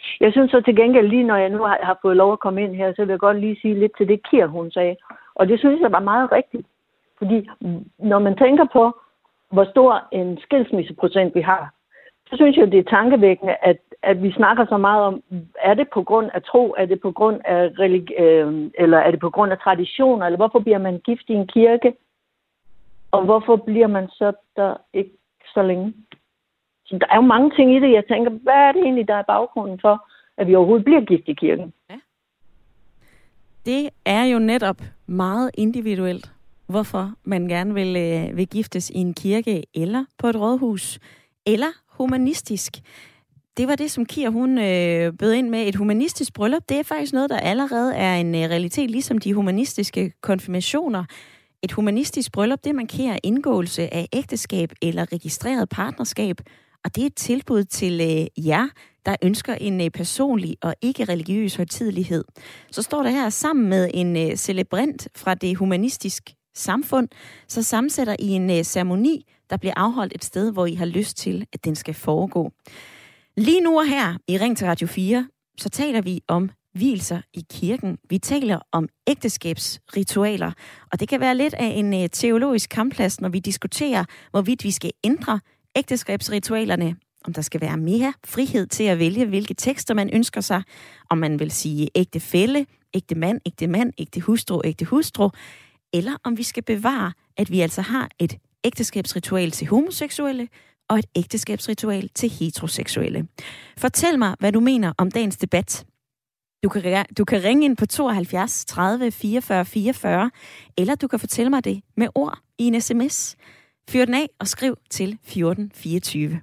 Jeg synes så til gengæld, lige når jeg nu har, har fået lov at komme ind her, så vil jeg godt lige sige lidt til det, Kir, hun sagde. Og det synes jeg var meget rigtigt. Fordi når man tænker på, hvor stor en skilsmisseprocent vi har, så synes jeg, det er tankevækkende, at, at vi snakker så meget om, er det på grund af tro, er det på grund af religi- øh, eller er det på grund af traditioner, eller hvorfor bliver man gift i en kirke, og hvorfor bliver man så der ikke så længe? Så der er jo mange ting i det, jeg tænker, hvad er det egentlig, der er baggrunden for, at vi overhovedet bliver gift i kirken? Ja. Det er jo netop meget individuelt, hvorfor man gerne vil, øh, vil giftes i en kirke, eller på et rådhus, eller humanistisk. Det var det, som Kir, hun øh, bød ind med. Et humanistisk bryllup, det er faktisk noget, der allerede er en øh, realitet, ligesom de humanistiske konfirmationer. Et humanistisk bryllup, det markerer indgåelse af ægteskab eller registreret partnerskab, og det er et tilbud til øh, jer, der ønsker en øh, personlig og ikke-religiøs højtidelighed. Så står der her, sammen med en øh, celebrant fra det humanistiske samfund, så sammensætter I en øh, ceremoni, der bliver afholdt et sted, hvor I har lyst til, at den skal foregå. Lige nu og her i Ring til Radio fire, så taler vi om vielser i kirken. Vi taler om ægteskabsritualer, og det kan være lidt af en øh, teologisk kampplads, når vi diskuterer, hvorvidt vi skal ændre ægteskabsritualerne, om der skal være mere frihed til at vælge, hvilke tekster man ønsker sig, om man vil sige ægte fælle, ægte mand, ægte mand, ægte hustru, ægte hustru, eller om vi skal bevare, at vi altså har et ægteskabsritual til homoseksuelle og et ægteskabsritual til heteroseksuelle. Fortæl mig, hvad du mener om dagens debat. Du kan, du kan ringe ind på tooghalvfjerds tredive fireogfyrre fireogfyrre, eller du kan fortælle mig det med ord i en sms. Fyr den af og skriv til fjorten fireogtyve.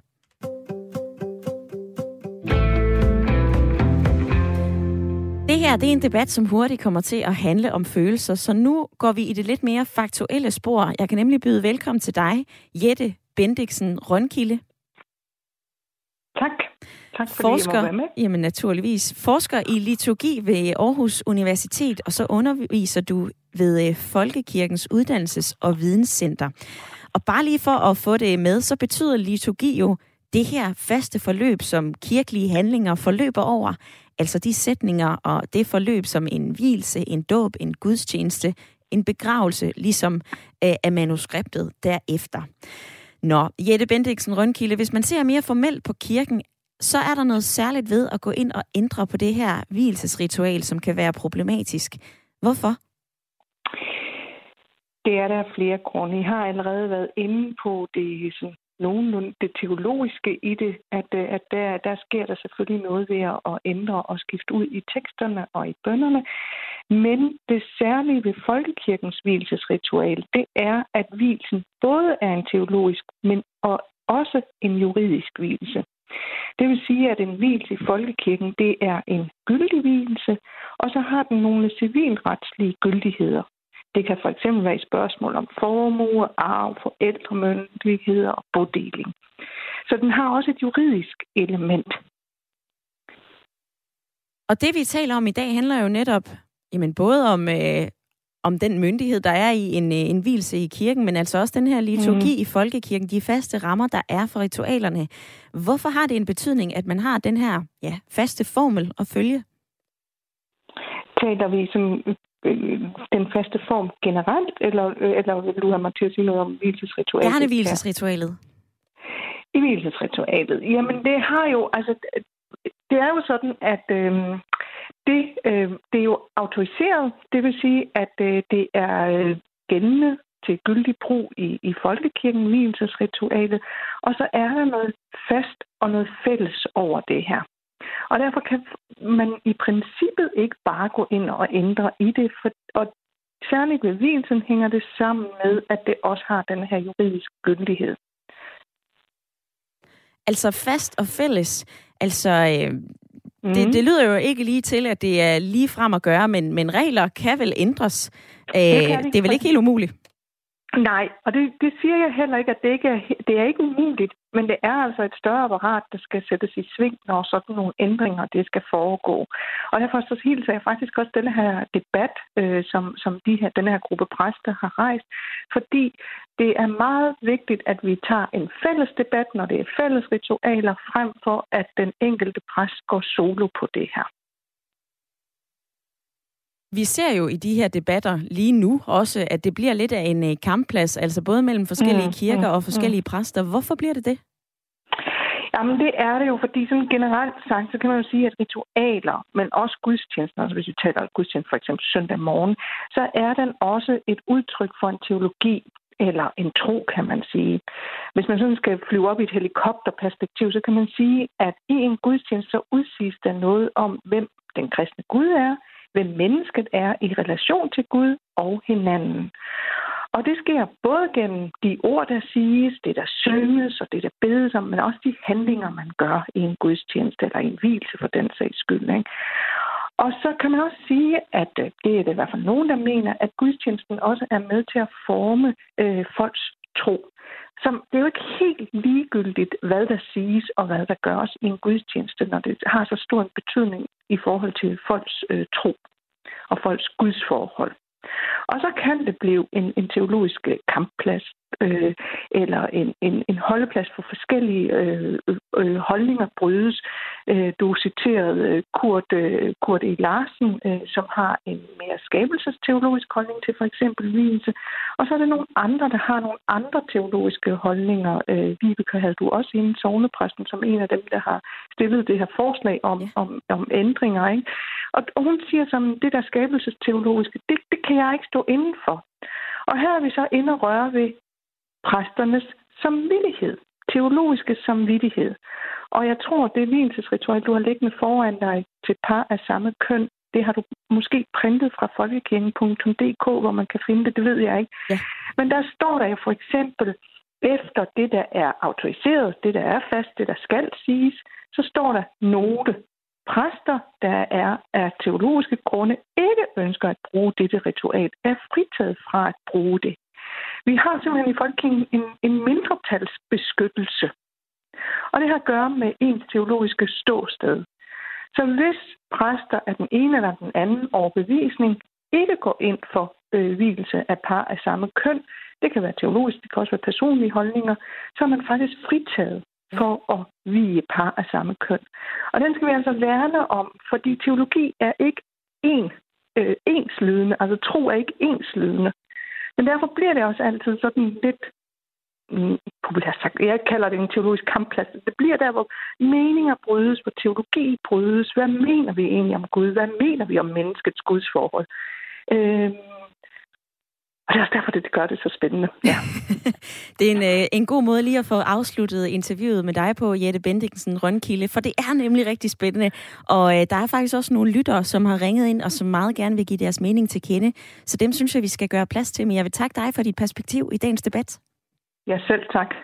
Det her, det er en debat, som hurtigt kommer til at handle om følelser, så nu går vi i det lidt mere faktuelle spor. Jeg kan nemlig byde velkommen til dig, Jette Bendiksen Rønkilde. Tak. Tak fordi Forsker, jeg må være med. Jamen naturligvis. Forsker i liturgi ved Aarhus Universitet, og så underviser du ved Folkekirkens Uddannelses- og Videnscenter. Og bare lige for at få det med, så betyder liturgi jo det her faste forløb, som kirkelige handlinger forløber over. Altså de sætninger og det forløb som en vielse, en dåb, en gudstjeneste, en begravelse, ligesom øh, af manuskriptet derefter. Nå, Jette Bendiksen Rønkilde, hvis man ser mere formelt på kirken, så er der noget særligt ved at gå ind og ændre på det her vielsesritual, som kan være problematisk. Hvorfor? Det er der flere grunde. I har allerede været inde på det, sådan, nogenlunde det teologiske i det, at, at der, der sker der selvfølgelig noget ved at ændre og skifte ud i teksterne og i bønnerne. Men det særlige ved folkekirkens vielsesritual, det er, at vielsen både er en teologisk, men også en juridisk vielse. Det vil sige, at en vielse i folkekirken, det er en gyldig vielse, og så har den nogle civilretslige gyldigheder. Det kan for eksempel være et spørgsmål om formue, arv, forældremyndigheder og bodeling. Så den har også et juridisk element. Og det, vi taler om i dag, handler jo netop jamen, både om, øh, om den myndighed, der er i en, øh, en vielse i kirken, men altså også den her liturgi mm. i folkekirken, de faste rammer, der er for ritualerne. Hvorfor har det en betydning, at man har den her ja, faste formel at følge? Taler vi som den faste form generelt, eller, eller vil du have mig til at sige noget om vielsesritualet? Gerne vielsesritualet. I vielsesritualet. Jamen, det har jo, altså, det er jo sådan, at øh, det, øh, det er jo autoriseret. Det vil sige, at øh, det er øh, gældende til gyldig brug i, i folkekirken, vielsesritualet. Og så er der noget fast og noget fælles over det her. Og derfor kan man i princippet ikke bare gå ind og ændre i det, for, og særligt ved vielsen hænger det sammen med, at det også har den her juridiske gyldighed. Altså fast og fælles, altså øh, mm. det, det lyder jo ikke lige til, at det er lige frem at gøre, men, men regler kan vel ændres. Øh, det, kan det er vel ikke helt umuligt? Nej, og det, det siger jeg heller ikke, at det ikke er, det er ikke umuligt, men det er altså et større apparat, der skal sættes i sving, når sådan nogle ændringer, det skal foregå. Og derfor så hilser jeg faktisk også denne her debat, øh, som, som de her, denne her gruppe præster har rejst, fordi det er meget vigtigt, at vi tager en fælles debat, når det er fælles ritualer, frem for at den enkelte præst går solo på det her. Vi ser jo i de her debatter lige nu også, at det bliver lidt af en kampplads, altså både mellem forskellige mm, kirker mm, og forskellige mm. præster. Hvorfor bliver det det? Jamen det er det jo, fordi sådan generelt sagt, så kan man jo sige, at ritualer, men også gudstjenester, altså hvis vi taler gudstjeneste for eksempel søndag morgen, så er den også et udtryk for en teologi, eller en tro, kan man sige. Hvis man sådan skal flyve op i et helikopterperspektiv, så kan man sige, at i en gudstjeneste så udsiges der noget om, hvem den kristne Gud er, hvem mennesket er i relation til Gud og hinanden. Og det sker både gennem de ord, der siges, det der synges og det der bedes om, men også de handlinger, man gør i en gudstjeneste eller i en vielse for den sags skyld. Ikke? Og så kan man også sige, at det er det i hvert fald nogen, der mener, at gudstjenesten også er med til at forme øh, folks tro. Som, det er jo ikke helt ligegyldigt, hvad der siges og hvad der gøres i en gudstjeneste, når det har så stor en betydning i forhold til folks øh, tro og folks gudsforhold. Og så kan det blive en, en teologisk kampplads øh, eller en, en, en holdeplads for forskellige øh, øh, holdninger brydes. Øh, du citerede Kurt, øh, Kurt E. Larsen, øh, som har en mere skabelsesteologisk holdning til for eksempel vielse. Og så er der nogle andre, der har nogle andre teologiske holdninger. Øh, Vibeke havde du også inden sognepræsten som en af dem, der har stillet det her forslag om, ja. om, om ændringer. Ikke? Og, og hun siger som det der skabelsesteologiske, det, det kan jeg ikke stå inden for. Og her er vi så inde og røre ved præsternes samvittighed, teologiske samvittighed. Og jeg tror, det vielsesritual, du har liggende foran dig til par af samme køn, det har du måske printet fra folkekirken punktum d k, hvor man kan finde det, det ved jeg ikke. Ja. Men der står der jo for eksempel, efter det, der er autoriseret, det, der er fast, det, der skal siges, så står der note. Præster, der er af teologiske grunde ikke ønsker at bruge dette ritual, er fritaget fra at bruge det. Vi har simpelthen i folkekirken en, en mindretalsbeskyttelse. Og det har at gøre med ens teologiske ståsted. Så hvis præster af den ene eller den anden overbevisning ikke går ind for øh, vielse af par af samme køn, det kan være teologisk, det kan også være personlige holdninger, så er man faktisk fritaget for at vie par af samme køn. Og den skal vi altså værne om, fordi teologi er ikke en, øh, enslydende, altså tro er ikke enslydende. Men derfor bliver det også altid sådan lidt, mm, populært sagt, jeg kalder det en teologisk kampplads. Det bliver der, hvor meninger brydes, hvor teologi brydes. Hvad mener vi egentlig om Gud? Hvad mener vi om menneskets gudsforhold? Øh, Og det er også derfor, det gør det så spændende. Ja. Det er en, øh, en god måde lige at få afsluttet interviewet med dig på, Jette Bendiksen Rønkilde, for det er nemlig rigtig spændende. Og øh, der er faktisk også nogle lyttere, som har ringet ind, og som meget gerne vil give deres mening til kende. Så dem synes jeg, vi skal gøre plads til. Men jeg vil takke dig for dit perspektiv i dagens debat. Ja, selv tak.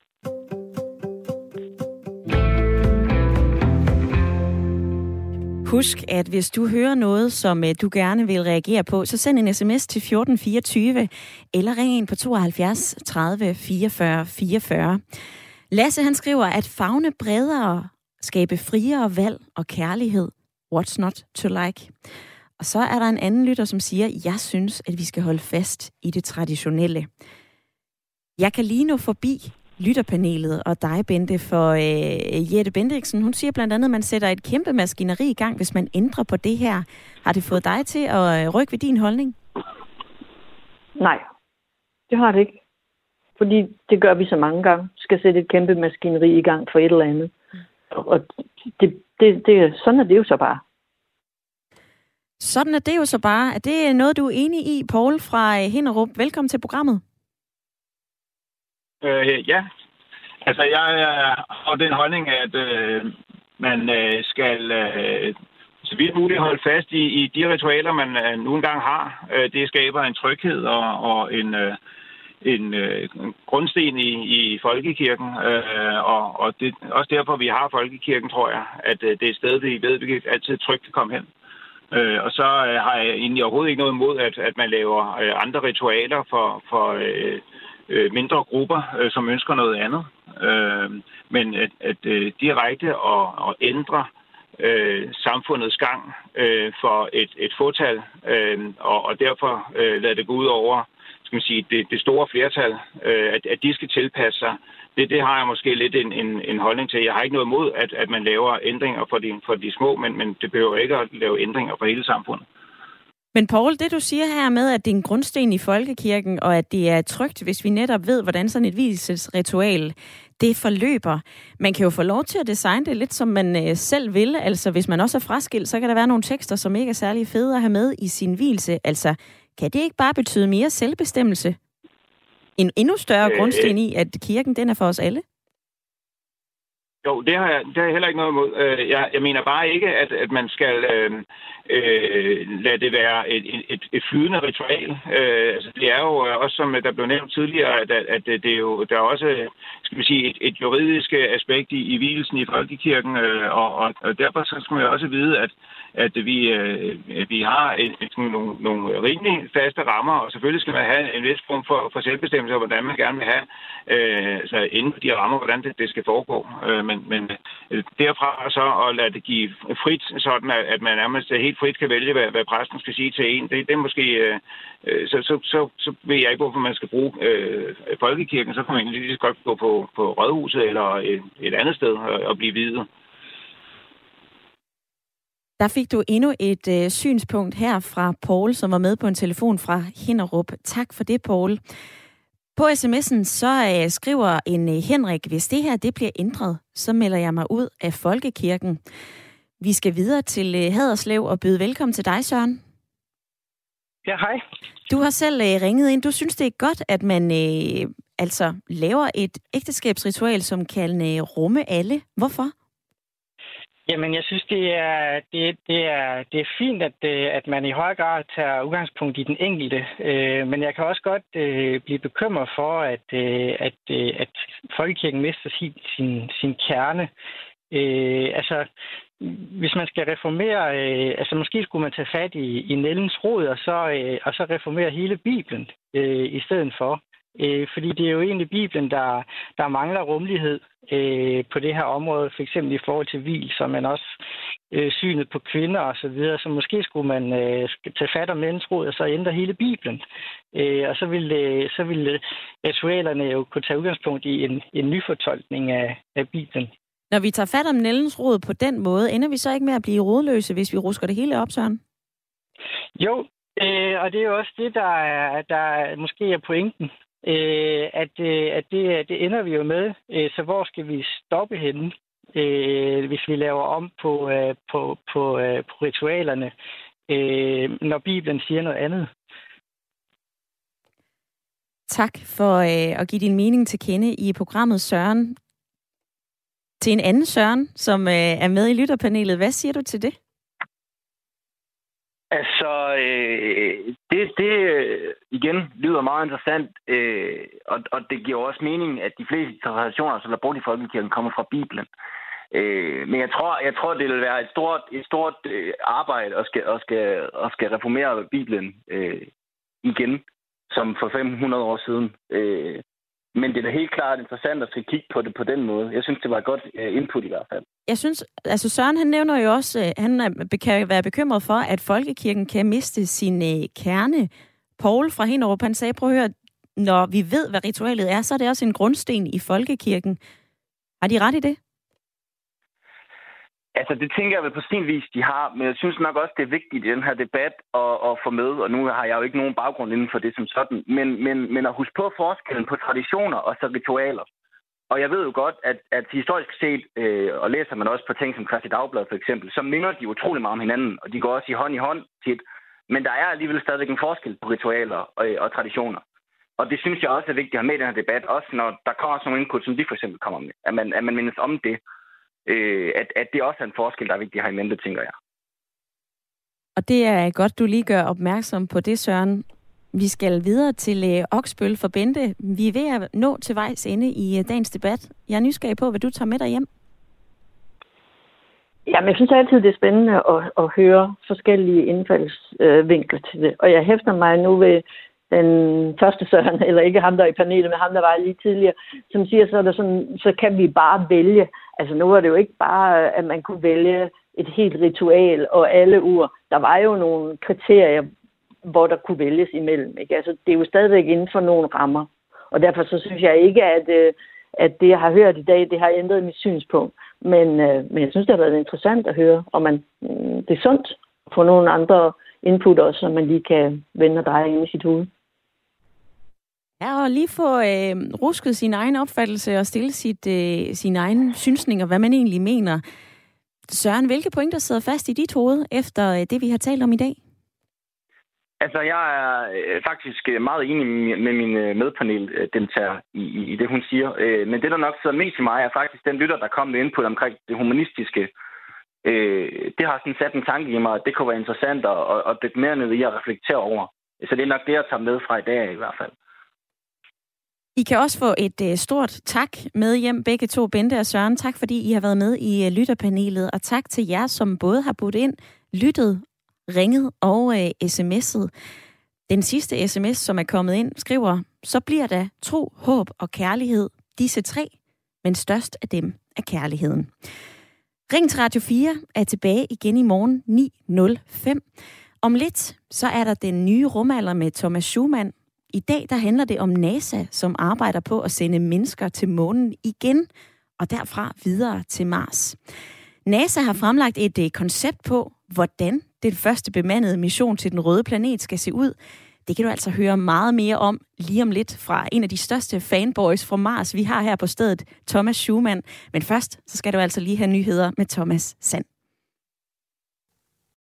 Husk, at hvis du hører noget, som du gerne vil reagere på, så send en sms til fjorten fireogtyve, eller ring ind på tooghalvfjerds tredive fireogfyrre fireogfyrre. Lasse, han skriver, at favne bredere, skabe friere valg og kærlighed. What's not to like? Og så er der en anden lytter, som siger, jeg synes, at vi skal holde fast i det traditionelle. Jeg kan lige nå forbi lytterpanelet og dig, Bente, for øh, Jette Bendiksen. Hun siger blandt andet, at man sætter et kæmpe maskineri i gang, hvis man ændrer på det her. Har det fået dig til at øh, rykke ved din holdning? Nej, det har det ikke. Fordi det gør vi så mange gange. Skal sætte et kæmpe maskineri i gang for et eller andet. Og det, det, det, sådan er det jo så bare. Sådan er det jo så bare. Er det noget, du er enig i, Poul fra Hinderup? Velkommen til programmet. Øh, ja, altså jeg har den holdning, at øh, man øh, skal øh, så vidt muligt holde fast i, i de ritualer, man øh, nu engang har. Øh, det skaber en tryghed og, og en, øh, en, øh, en grundsten i, i folkekirken, øh, og, og det er også derfor, vi har folkekirken, tror jeg, at øh, det er et sted, vi ved, vi altid trygt kan komme hen. Øh, og så øh, har jeg egentlig overhovedet ikke noget imod, at, at man laver øh, andre ritualer for, for øh, øh, mindre grupper, øh, som ønsker noget andet. Øh, men at, at øh, direkte at, at ændre øh, samfundets gang øh, for et, et fåtal, øh, og, og derfor øh, lade det gå ud over skal man sige, det, det store flertal, øh, at, at de skal tilpasse sig. Det, det har jeg måske lidt en, en, en holdning til. Jeg har ikke noget imod, at, at man laver ændringer for de, for de små, men, men det behøver ikke at lave ændringer for hele samfundet. Men Poul, det du siger her med, at det er en grundsten i folkekirken, og at det er trygt, hvis vi netop ved, hvordan sådan et vielsesritual det forløber. Man kan jo få lov til at designe det lidt, som man øh, selv vil. Altså, hvis man også er fraskilt, så kan der være nogle tekster, som ikke er særlig fede at have med i sin vielse. Altså, kan det ikke bare betyde mere selvbestemmelse? En endnu større øh, grundsten i, at kirken den er for os alle? Jo, det har jeg, det har jeg heller ikke noget imod. Jeg, jeg mener bare ikke, at, at man skal øh, øh, lade det være et, et, et flydende ritual. Øh, altså, det er jo også, som der blev nævnt tidligere, at, at det er jo, der er også skal vi sige, et, et juridisk aspekt i, i vielsen i folkekirken, øh, og, og, og derfor så skal man også vide, at, at vi, øh, vi har et, et, nogle, nogle rimelig faste rammer, og selvfølgelig skal man have en vis form for, for selvbestemmelse, og hvordan man gerne vil have øh, altså inden for de rammer, hvordan det, det skal foregå. Øh, men, men derfra så at lade det give frit, sådan at, at man nærmest helt frit kan vælge, hvad, hvad præsten skal sige til en, det, det er måske, øh, så, så, så, så ved jeg ikke, hvorfor man skal bruge øh, folkekirken, så kan man lige så godt gå på, på rådhuset eller et, et andet sted og, og blive viet. Der fik du endnu et øh, synspunkt her fra Poul, som var med på en telefon fra Hinnerup. Tak for det, Poul. På sms'en så øh, skriver en øh, Henrik, hvis det her det bliver ændret, så melder jeg mig ud af folkekirken. Vi skal videre til øh, Haderslev og byde velkommen til dig, Søren. Ja, hej. Du har selv øh, ringet ind. Du synes, det er godt, at man øh, altså laver et ægteskabsritual, som kan øh, rumme alle. Hvorfor? Jamen, jeg synes, det er, det, det er, det er fint, at, at man i høj grad tager udgangspunkt i den enkelte. Øh, men jeg kan også godt øh, blive bekymret for, at, øh, at, øh, at folkekirken mister sin, sin, sin kerne. Øh, altså, hvis man skal reformere, øh, altså måske skulle man tage fat i, i nældens rod, og så, øh, og så reformere hele Bibelen øh, i stedet for. Øh, fordi det er jo egentlig Bibelen, der, der mangler rummelighed øh, på det her område, for eksempel i forhold til vielser, men også øh, synet på kvinder og så videre. Så måske skulle man øh, tage fat om menneskerod og så ændre hele Bibelen. Øh, og så ville, øh, så ville ritualerne jo kunne tage udgangspunkt i en, en nyfortolkning af, af Bibelen. Når vi tager fat om nældens rod på den måde, ender vi så ikke med at blive rodløse, hvis vi rusker det hele op, Søren? Jo, øh, og det er jo også det, der, er, der måske er pointen. Øh, at, øh, at det, det ender vi jo med. Øh, så hvor skal vi stoppe henne, øh, hvis vi laver om på, øh, på, på, øh, på ritualerne, øh, når Bibelen siger noget andet? Tak for øh, at give din mening til kende i programmet, Søren. Til en anden Søren, som øh, er med i lytterpanelet. Hvad siger du til det? Altså, øh, det, det igen lyder meget interessant, øh, og, og det giver også mening, at de fleste traditioner, som er brugt i folkekirken, kommer fra Bibelen. Øh, men jeg tror, jeg tror, det vil være et stort, et stort øh, arbejde at skal, at skal, at skal reformere Bibelen øh, igen, som for fem hundrede år siden. Øh, Men det er da helt klart interessant at kigge på det på den måde. Jeg synes, det var et godt input i hvert fald. Jeg synes, altså Søren, han nævner jo også, han kan være bekymret for, at folkekirken kan miste sin kerne. Poul fra Hinnerup, han sagde, prøv at høre, når vi ved, hvad ritualet er, så er det også en grundsten i folkekirken. Har de ret i det? Altså, det tænker jeg vel på sin vis, de har, men jeg synes nok også, det er vigtigt i den her debat at, at få med, og nu har jeg jo ikke nogen baggrund inden for det som sådan, men, men, men at huske på forskellen på traditioner og så ritualer. Og jeg ved jo godt, at, at historisk set, øh, og læser man også på ting som Kristi Dagblad for eksempel, så minder de utrolig meget om hinanden, og de går også i hånd i hånd tit, men der er alligevel stadigvæk en forskel på ritualer og, og traditioner. Og det synes jeg også er vigtigt at have med i den her debat, også når der kommer sådan nogle input, som de for eksempel kommer med, at man, at man mindes om det. Øh, at, at det også er en forskel, der er vigtigt at have i mente, tænker jeg. Og det er godt, du lige gør opmærksom på det, Søren. Vi skal videre til øh, Oksbøl for Bente. Vi er ved at nå til vejs ende i øh, dagens debat. Jeg er nysgerrig på, hvad du tager med dig hjem. Jamen, jeg synes altid, det er spændende at, at høre forskellige indfaldsvinkler til det. Og jeg hæfter mig nu ved den første Søren, eller ikke ham, der er i panelet, men ham, der var lige tidligere, som siger, så, er der sådan, så kan vi bare vælge. Altså nu er det jo ikke bare, at man kunne vælge et helt ritual og alle uger. Der var jo nogle kriterier, hvor der kunne vælges imellem. Ikke? Altså, det er jo stadigvæk inden for nogle rammer. Og derfor så synes jeg ikke, at, at det, jeg har hørt i dag, det har ændret mit synspunkt. Men, men jeg synes, det har været interessant at høre, og man, det er sundt at få nogle andre input også, så man lige kan vende og dreje ind i sit hoved. Ja, og lige få øh, rusket sin egen opfattelse og stille sit, øh, sine egne synsninger, hvad man egentlig mener. Søren, hvilke pointer sidder fast i dit hoved efter øh, det, vi har talt om i dag? Altså, jeg er øh, faktisk meget enig med min medpaneldeltager i, i, i det, hun siger. Øh, men det, der nok sidder mest i mig, er faktisk den lytter, der kom med input omkring det humanistiske. Øh, det har sådan sat en tanke i mig, at det kunne være interessant at, at dykke mere ned i at reflektere over. Så det er nok det, jeg tager med fra i dag i hvert fald. I kan også få et uh, stort tak med hjem, begge to, Bente og Søren. Tak, fordi I har været med i uh, lytterpanelet, og tak til jer, som både har budt ind, lyttet, ringet og uh, sms'et. Den sidste sms, som er kommet ind, skriver, så bliver der tro, håb og kærlighed, disse tre, men størst af dem er kærligheden. Ring til Radio fire er tilbage igen i morgen ni nul fem. Om lidt, så er der den nye rumalder med Thomas Schumann. I dag der handler det om NASA, som arbejder på at sende mennesker til månen igen, og derfra videre til Mars. NASA har fremlagt et uh, koncept på, hvordan den første bemandede mission til den røde planet skal se ud. Det kan du altså høre meget mere om lige om lidt fra en af de største fanboys fra Mars, vi har her på stedet, Thomas Schumann. Men først, så skal du altså lige have nyheder med Thomas Sand.